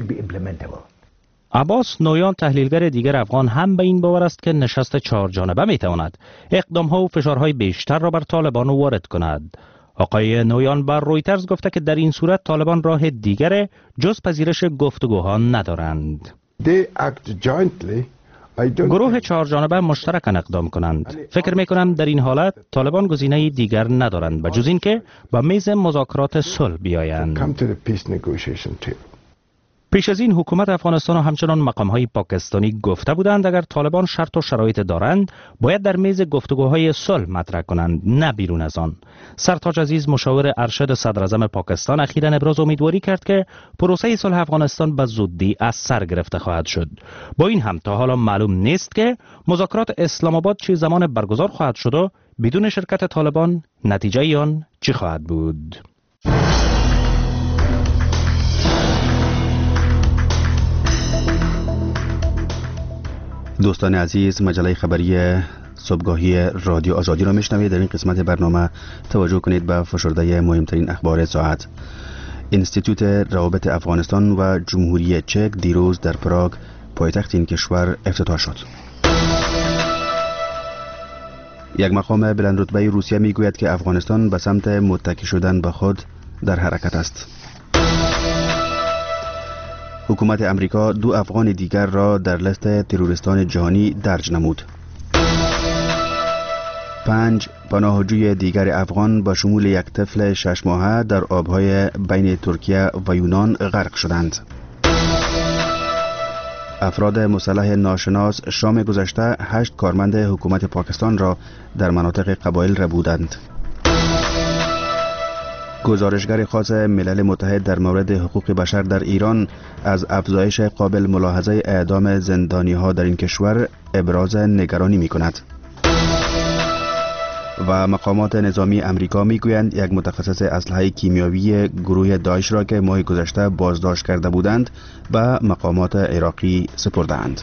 عباس نویان تحلیلگر دیگر افغان هم به این باور است که نشست چهار جانبه می تواند اقدامها و فشارهای بیشتر را بر طالبان وارد کند. آقای نویان بر رویترز گفته که در این صورت طالبان راه دیگر جز پذیرش گفتگوها ندارند. گروه چهار جانبه مشترکاً اقدام کنند. فکر می کنم در این حالت طالبان گزینه دیگر ندارند و جز این که به میز مذاکرات صلح بیایند. پیش از این حکومت افغانستان و همچنان مقام‌های پاکستانی گفته بودند اگر طالبان شرط و شرایط دارند باید در میز گفتگوهای صلح مطرح کنند، نه بیرون از آن. سرتاج عزیز مشاور ارشد صدر اعظم پاکستان اخیراً ابراز امیدواری کرد که پروسه صلح افغانستان به زودی از سر گرفته خواهد شد. با این هم تا حالا معلوم نیست که مذاکرات اسلام آباد چه زمان برگزار خواهد شد و بدون شرکت طالبان نتیجه آن چی خواهد بود. دوستان عزیز، مجله خبری صبحگاهی رادیو آزادی را میشنوید. در این قسمت برنامه توجه کنید به فشرده مهمترین اخبار ساعت. انستیتوت روابط افغانستان و جمهوری چک دیروز در پراگ پایتخت این کشور افتتاح شد. یک مقام بلندرتبه روسیه میگوید که افغانستان به سمت متکی شدن به خود در حرکت است. حکومت امریکا دو افغان دیگر را در لیست تروریستان جهانی درج نمود. پنج پناهجوی دیگر افغان با شمول یک طفل شش ماهه در آبهای بین ترکیه و یونان غرق شدند. افراد مسلح ناشناس شام گذشته هشت کارمند حکومت پاکستان را در مناطق قبایل ربودند. گزارشگر خاص ملل متحد در مورد حقوق بشر در ایران از افزایش قابل ملاحظه اعدام زندانی ها در این کشور ابراز نگرانی می کند. و مقامات نظامی امریکا می گویند یک متخصص اسلحه کیمیاوی گروه داعش را که ماه گذشته بازداشت کرده بودند به مقامات عراقی سپردند.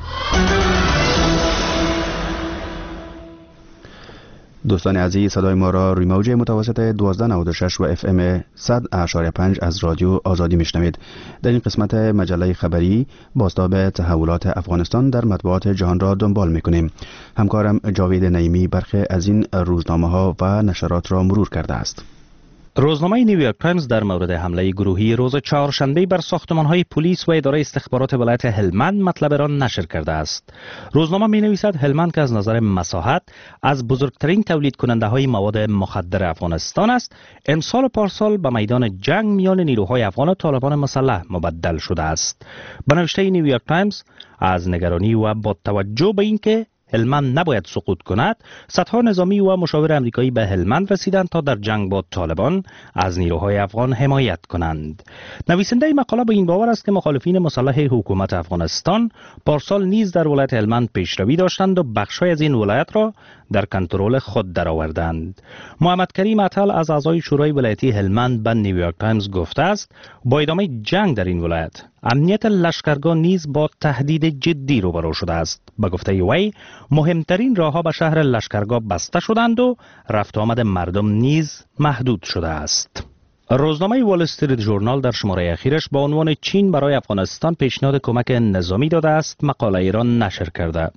دوستان عزیز، صدای ما را روی موج متوسط دوازده نود و شش و اف ام صد اشاری پنج از رادیو آزادی میشنوید. در این قسمت مجله خبری بازتاب تحولات افغانستان در مطبوعات جهان را دنبال میکنیم. همکارم جاوید نعیمی برخی از این روزنامه ها و نشرات را مرور کرده است. روزنامه نیویورک تایمز در مورد حمله گروهی روز چهارشنبه بر ساختمان‌های پلیس و اداره استخبارات ولایت هلمند مطلب را نشر کرده است. روزنامه می‌نویسد هلمند که از نظر مساحت از بزرگترین تولید کننده های مواد مخدر افغانستان است، امسال و پارسال به میدان جنگ میان نیروهای افغان و طالبان مسلح مبدل شده است. به نوشته نیویورک تایمز از نگرانی و با توجه به اینکه هلمند نباید سقوط کند، صدها نظامی و مشاور امریکایی به هلمند رسیدند تا در جنگ با طالبان از نیروهای افغان حمایت کنند. نویسنده مقاله به این باور است که مخالفین مسلح حکومت افغانستان پارسال نیز در ولایت هلمند پیشروی داشتند و بخش‌های از این ولایت را در کنترل خود درآوردند. محمد کریم عطل از اعضای شورای ولایتی هلمند به نیویورک تایمز گفته است با ادامه جنگ در این ولایت امنیت لشکرگاه نیز با تهدید جدی روبرو شده است. به گفته وی مهمترین راه‌ها به شهر لشکرگاه بسته شدند و رفت آمد مردم نیز محدود شده است. روزنامه وال استریت ژورنال در شماره اخیرش با عنوان چین برای افغانستان پیشنهاد کمک نظامی داده است مقاله را نشر کرده.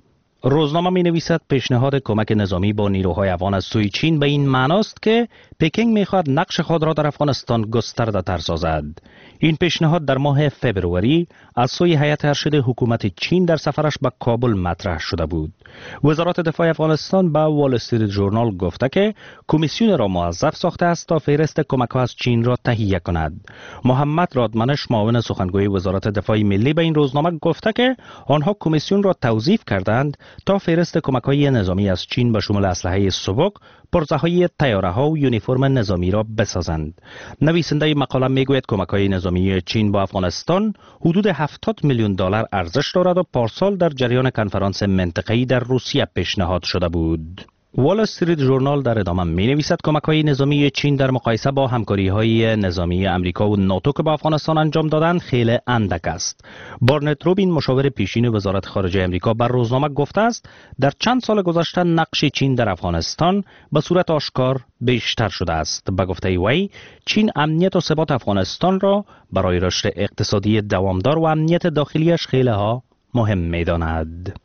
روزنامه می نویسد پیشنهاد کمک نظامی با نیروهای افغان از سوی چین به این معناست که پکینگ می خواهد نقش خود را در افغانستان گسترده تر سازد. این پیشنهاد در ماه فوریه از سوی هیئت ارشد حکومت چین در سفرش به کابل مطرح شده بود. وزارت دفاع افغانستان به وال استریت ژورنال گفته که کمیسیون را موظف ساخته است تا فهرست کمک‌ها از چین را تهیه کند. محمد رادمنش معاون سخنگوی وزارت دفاع ملی به این روزنامه گفته که آنها کمیسیون را توظیف کردند تا فهرست کمک‌های نظامی از چین به شمول اسلحه سبک، پرزه‌های طیاره‌ها و یونیفرم نظامی را بسازند. نویسنده مقاله میگوید کمک‌های نظامی چین با افغانستان حدود هفتاد میلیون دلار ارزش دارد و پارسال در جریان کنفرانس منطقه‌ای در روسیه پیشنهاد شده بود. وال استریت ژورنال در ادامه می نویسد کمک‌های نظامی چین در مقایسه با همکاری‌های نظامی امریکا و ناتو که با افغانستان انجام دادند خیلی اندک است. بارنت روبین مشاور پیشین وزارت خارجه امریکا بر روزنامه گفته است در چند سال گذشته نقش چین در افغانستان به صورت آشکار بیشتر شده است. به گفته وی چین امنیت و ثبات افغانستان را برای رشد اقتصادی دوامدار و امنیت داخلیش خیلی ها مهم می داند.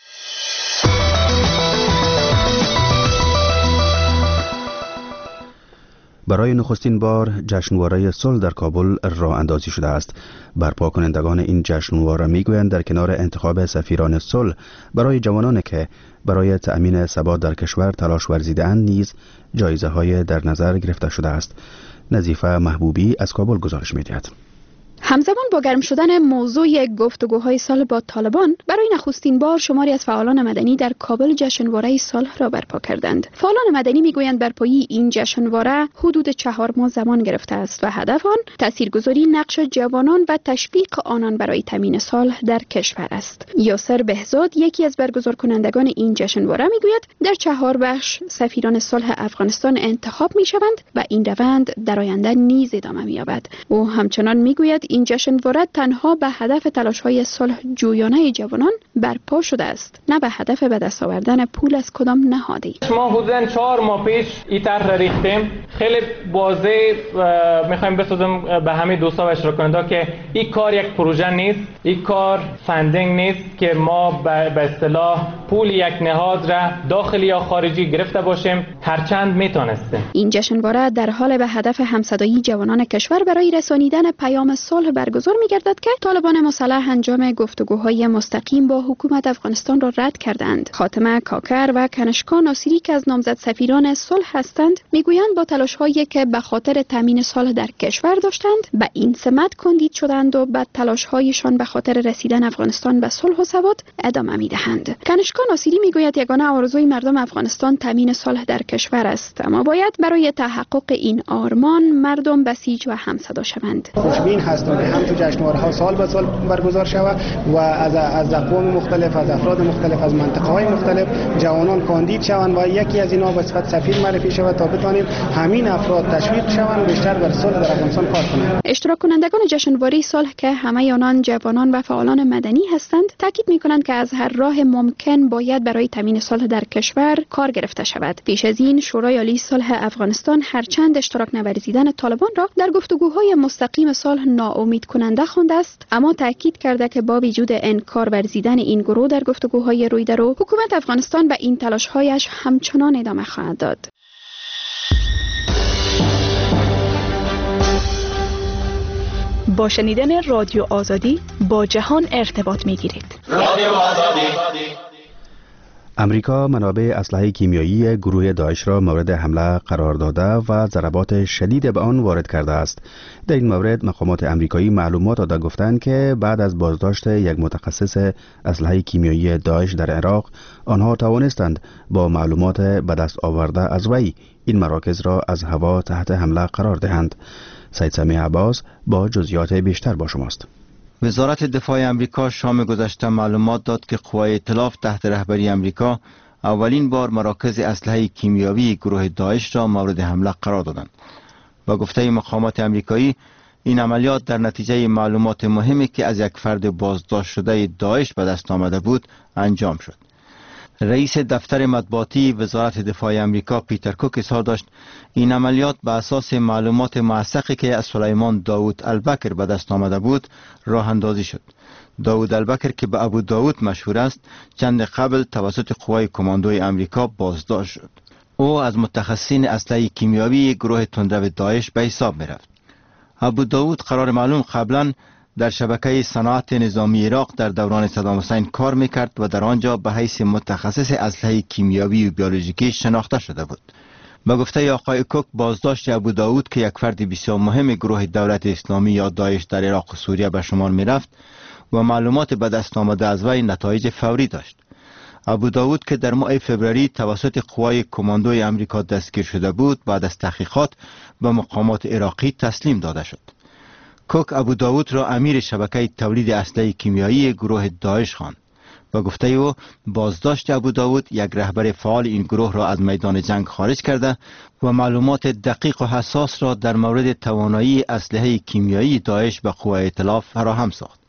برای نخستین بار جشنواره صلح در کابل راه اندازی شده است. برپا کنندگان این جشنواره میگویند در کنار انتخاب سفیران صلح برای جوانانی که برای تأمین ثبات در کشور تلاش ورزیده‌اند نیز جایزه های در نظر گرفته شده است. نظیفه محبوبی از کابل گزارش می‌دهد. همزمان با گرم شدن موضوع گفتگوهای صلح با طالبان، برای نخستین بار شماری از فعالان مدنی در کابل جشنواره صلح را برپا کردند. فعالان مدنی میگویند برپایی این جشنواره حدود چهار ماه زمان گرفته است و هدف آن تاثیرگذاری نقش جوانان و تشویق آنان برای تامین صلح در کشور است. یاسر بهزاد یکی از برگزار کنندگان این جشنواره میگوید در چهار بخش سفیران صلح افغانستان انتخاب میشوند و این روند در آینده نیز ادامه می‌یابد. او همچنان میگوید این جشنواره تنها به هدف تلاش‌های صلح جویانه جوانان برپا شده است، نه به هدف به دست آوردن پول از کدام نهادی. ما حدوداً چهار ماه پیش این طرح ریختیم. خیلی واضح می‌خوایم بسازیم به همه دوستا و اشتراک کننده که این کار یک پروژه نیست، این کار فاندینگ نیست که ما به اصطلاح پول یک نهاد را داخلی یا خارجی گرفته باشیم، هرچند میتونستیم. این جشنواره در حال به هدف همصدایی جوانان کشور برای رسانیدن پیام صلح برگزار می‌گردد که طالبان مسلح انجام گفتگوهای مستقیم با حکومت افغانستان را رد کردند. خاتمه کاکر و کنشکا ناصری که از نامزد سفیران صلح هستند میگویند با تلاش‌هایی که به خاطر تامین صلح در کشور داشتند به این سمت کاندید شدند و به تلاش‌هایشان به خاطر رسیدن افغانستان به صلح و ثبات ادامه می‌دهند. کنشکا ناصری میگوید یگانه آرزوی مردم افغانستان تامین صلح در کشور است، اما باید برای تحقق این آرمان مردم بسیج و همصدا شوند. خوشبین هستم که هم تو جشنواره‌ها سال به سال برگزار شود و از از اقوام مختلف، از افراد مختلف، از منطقه‌های مختلف جوانان کاندید شوند و یکی از اینا به صفت سفیر معرفی شود تا بتوانیم همین افراد تشویق شوند بیشتر بر صلح در افغانستان کار کنند. اشتراک کنندگان جشنواره صلح که همه آنان جوانان و فعالان مدنی هستند تاکید می‌کنند که از هر راه ممکن باید برای تامین صلح در کشور کار گرفته شود. پیش از این شورای عالی صلح افغانستان هرچند اشتراک نورزیدن طالبان را در گفتگوهای مستقیم صلح ناامید کننده خوانده است، اما تاکید کرده که با وجود انکار ورزیدن این گروه در گفتگوهای رویدرو، حکومت افغانستان به این تلاش‌هایش همچنان ادامه خواهد داد. با شنیدن رادیو آزادی با جهان ارتباط می‌گیرید. رادیو آزادی. امریکا منابع اسلحه کیمیایی گروه داعش را مورد حمله قرار داده و ضربات شدید به آن وارد کرده است. در این مورد مقامات امریکایی معلومات داده گفتند که بعد از بازداشت یک متخصص اسلحه کیمیایی داعش در عراق، آنها توانستند با معلومات به دست آورده از وی این مراکز را از هوا تحت حمله قرار دهند. سید سمیع عباس با جزئیات بیشتر با شماست. وزارت دفاع امریکا شام گذشته معلومات داد که قوای ائتلاف تحت رهبری امریکا اولین بار مراکز اسلحه کیمیایی گروه داعش را مورد حمله قرار دادند. با گفته مقامات امریکایی این عملیات در نتیجه معلومات مهمی که از یک فرد بازداشت شده داعش به دست آمده بود انجام شد. رئیس دفتر مطبوعاتی وزارت دفاع امریکا پیتر کوک اظهار داشت این عملیات به اساس معلومات موثقی که از سلیمان داوود البکر به دست آمده بود راه اندازی شد. داود البکر که به ابو داود مشهور است چند قبل توسط قوای کماندوی امریکا بازداشت شد. او از متخصصین اسلحه کیمیایی گروه تندرو داعش به حساب می رفت. ابو داود قرار معلوم قبلا در شبکه صنعت نظامی عراق در دوران صدام حسین کار میکرد و در آنجا به حیث متخصص اسلحه کیمیایی و بیولوژیکی شناخته شده بود. به گفته آقای کوک بازداشت ابو داود که یک فرد بسیار مهم گروه دولت اسلامی یا داعش در عراق و سوریه به شمار میرفت و معلومات به دست آمده از وی نتایج فوری داشت. ابو داود که در ماه فوریه توسط قوای کماندوی امریکا دستگیر شده بود بعد از تحقیقات به مقامات عراقی تسلیم داده شد. کوک ابو داود را امیر شبکه تولید اسلحه کیمیایی گروه داعش خواند. با گفته او بازداشت ابو داود یک رهبر فعال این گروه را از میدان جنگ خارج کرده و معلومات دقیق و حساس را در مورد توانایی اسلحه کیمیایی داعش به قوای ائتلاف فراهم ساخت.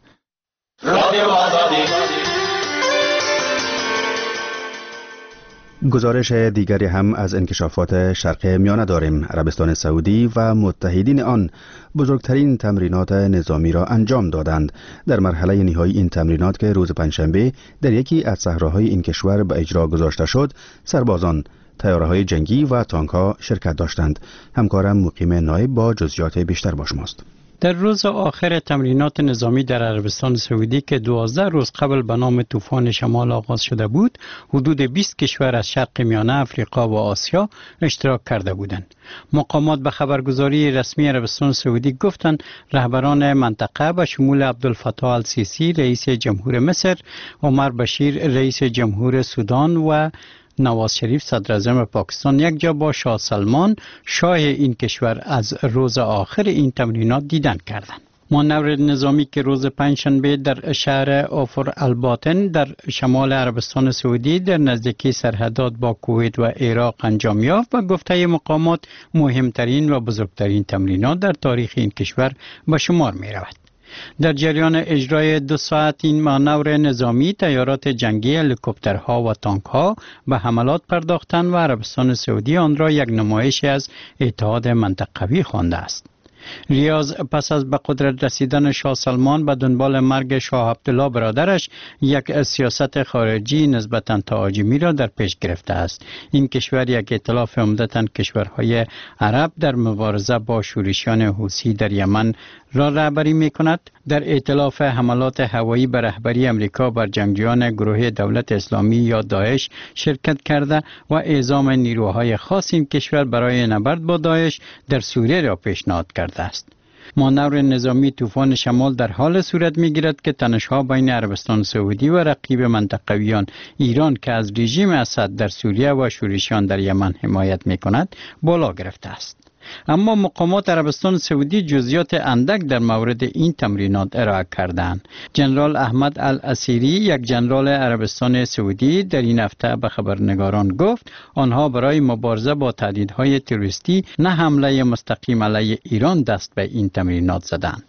گزارش دیگری هم از انکشافات شرق میانه داریم. عربستان سعودی و متحدین آن بزرگترین تمرینات نظامی را انجام دادند. در مرحله نهایی این تمرینات که روز پنجشنبه در یکی از صحراهای این کشور به اجرا گذاشته شد، سربازان، طیاره‌های جنگی و تانک‌ها شرکت داشتند. همکارم مقیم نایب با جزئیات بیشتر با شماست. در روز آخر تمرینات نظامی در عربستان سعودی که دوازده روز قبل به نام طوفان شمال آغاز شده بود، حدود بیست کشور از شرق میانه، افریقا و آسیا اشتراک کرده بودند. مقامات به خبرگزاری رسمی عربستان سعودی گفتند رهبران منطقه به شمول عبدالفتاح السیسی رئیس جمهور مصر، عمر بشیر رئیس جمهور سودان و نواز شریف صدر اعظم پاکستان یک جا با شاه سلمان شاه این کشور از روز آخر این تمرینات دیدن کردند. مانور نظامی که روز پنجشنبه در شهر آفر الباطن در شمال عربستان سعودی در نزدیکی سرحدات با کویت و عراق انجام یافت و گفته مقامات مهمترین و بزرگترین تمرینات در تاریخ این کشور به شمار می رود. در جریان اجرای دو ساعت این مانور نظامی، طیارات جنگی، هلیکوپترها و تانکها به حملات پرداختند و عربستان سعودی آن را یک نمایش از اتحاد منطقوی خوانده است. ریاض پس از به قدرت رسیدن شاه سلمان به دنبال مرگ شاه عبدالله برادرش یک سیاست خارجی نسبتاً تهاجمی را در پیش گرفته است. این کشور یک ائتلاف عمدتاً کشورهای عرب در مبارزه با شورشیان حوثی در یمن را رهبری می کند. در ائتلاف حملات هوایی به رهبری امریکا بر جنگجویان گروه دولت اسلامی یا داعش شرکت کرده و اعزام نیروهای خاص این کشور برای نبرد با داعش در سوریه را پیشنهاد کرده است. مانور نظامی طوفان شمال در حال صورت می گیرد که تنش‌ها بین عربستان سعودی و رقیب منطقویان ایران که از رژیم اسد در سوریه و شورشیان در یمن حمایت می کند بالا گرفته است. اما مقامات عربستان سعودی جزئیات اندک در مورد این تمرینات ارائه کردند. جنرال احمد الاسیری، یک جنرال عربستان سعودی، در این هفته به خبرنگاران گفت آنها برای مبارزه با تهدیدهای تروریستی نه حمله مستقیم علیه ایران دست به این تمرینات زدند.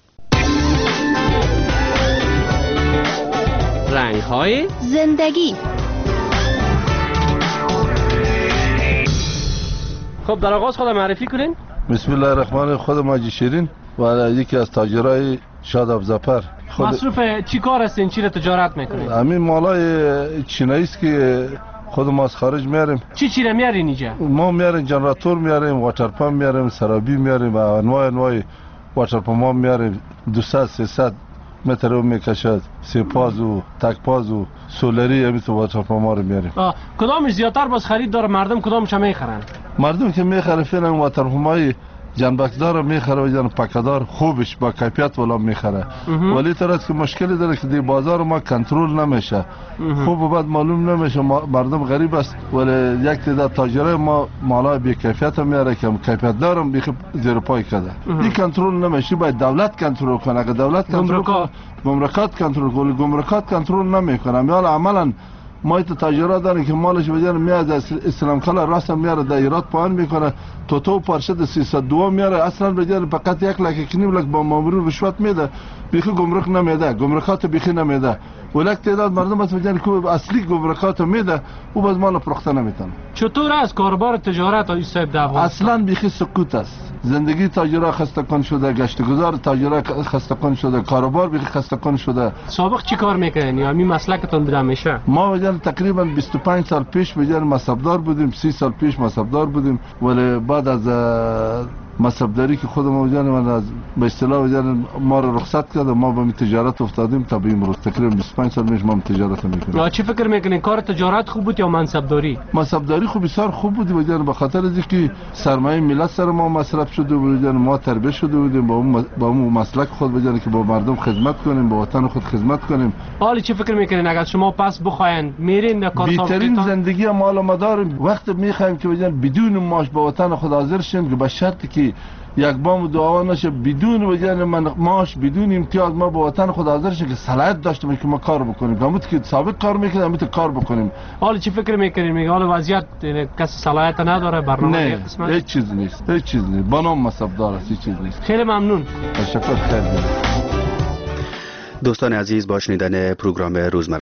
رنگ‌های زندگی. خب در آغاز خودم معرفی کنین. بسم الله الرحمن الرحیم. خودم حاجی شیرین و یکی از تاجرای شاداب زفر. خود... مصروف چی کار هستین؟ چی را تجارت میکنین؟ همین مالای چینایی است که خودم از خارج میاریم. چی چی را میارین اینجا؟ ما میاریم جنراتور میاریم، واتر پمپ میاریم، سرابی میاریم و انواع انواع واتر پمپ میاریم. دویست سیصد متر رو میکشد، سپاز و تکپاز و سولری همین تو واتر پمپ رو میاریم. آه کدامش زیادتر باز خرید داره؟ مردم کدامش میخرن؟ مردم که میخره فعلا واتر پمپای جنبکدار میخره و جن پکدار خوبش با کیفیت ولا میخره، ولی طرف که مشکلی داره که دی بازار ما کنترل نمیشه، خوب و بد معلوم نمیشه، مردم غریب است، ولی یک تعداد تاجرای ما مالا بی کیفیت میاره که کیفیت دارم بی زیر پای کده. این کنترل نمیشه، باید دولت کنترل کنه. اگه دولت کنترل کنه، گمرکات کنترل کنه، گمرکات کنترل نمیکنه. میال عملا ما ایت تاجرها دارن که مالش بجن میاد از اسلام کلا راست میاره در ایراد پایین میکنه، تو تو پارشد سیصد و دو میاره، اصلا بجن فقط یک لک کنیم لک با مامور رشوت میده. بیخی گمرک نمیده، گمرکات بیخی نمیده. ولک تعداد مردم است میگن که اصلی گمرکات میده او باز مال فروخته نمیتونه. چطور است کاربار تجارت آقای صاحب در افغانستان؟ اصلا بیخی سکوت است. زندگی تاجرها خسته کن شده، گشت گذار تاجرها خسته کن شده، کاروبار بیخی خسته کن شده. سابق چی کار میکنین یا همین مسلکتون بوده میشه؟ ما وجن تقریبا بیست و پنج سال پیش وجن مصبدار بودیم، سی سال پیش مصبدار بودیم، ولی بعد از مصبداری که خودم وجن من از به اصطلاح وجن ما رو رخصت کرد، ما به تجارت افتادیم تا به امروز تقریبا بیست و پنج سال میش ما تجارت میکنیم. چی فکر میکنین کار تجارت خوب بود یا منصبداری؟ منصبداری خوب بسیار خوب بود وجن به خاطر از اینکه سرمایه ملت سر ما مصرف شده بود، وجن ما تربیت شده بودیم با اون با اون مسلک خود وجن که با مردم خدمت کنیم، با وطن خود خدمت کنیم. حالا چی فکر میکنین اگر شما پس بخواین میرین در کار سابقتون؟ بهترین زندگی مال مدار وقت میخوایم که وجن بدون معاش با وطن خود حاضر شیم که به شرطی که یک بام دعوا نشه بدون وجن من معاش بدون امتیاز ما با وطن خود حاضر شیم که صلاحیت داشته باشیم که ما کار بکنیم، همونطور که سابق کار میکنیم همونطور کار بکنیم. حالا چی فکر میکنین؟ میگه حالا وضعیت کسی صلاحیت نداره برنامه نه قسمت؟ هیچ چیز نیست، هیچ چیز نیست، با نام مصبدار است، هیچ چیز نیست. خیلی ممنون. تشکر. خیلی دوستان عزیز با شنیدن پروگرام روزمره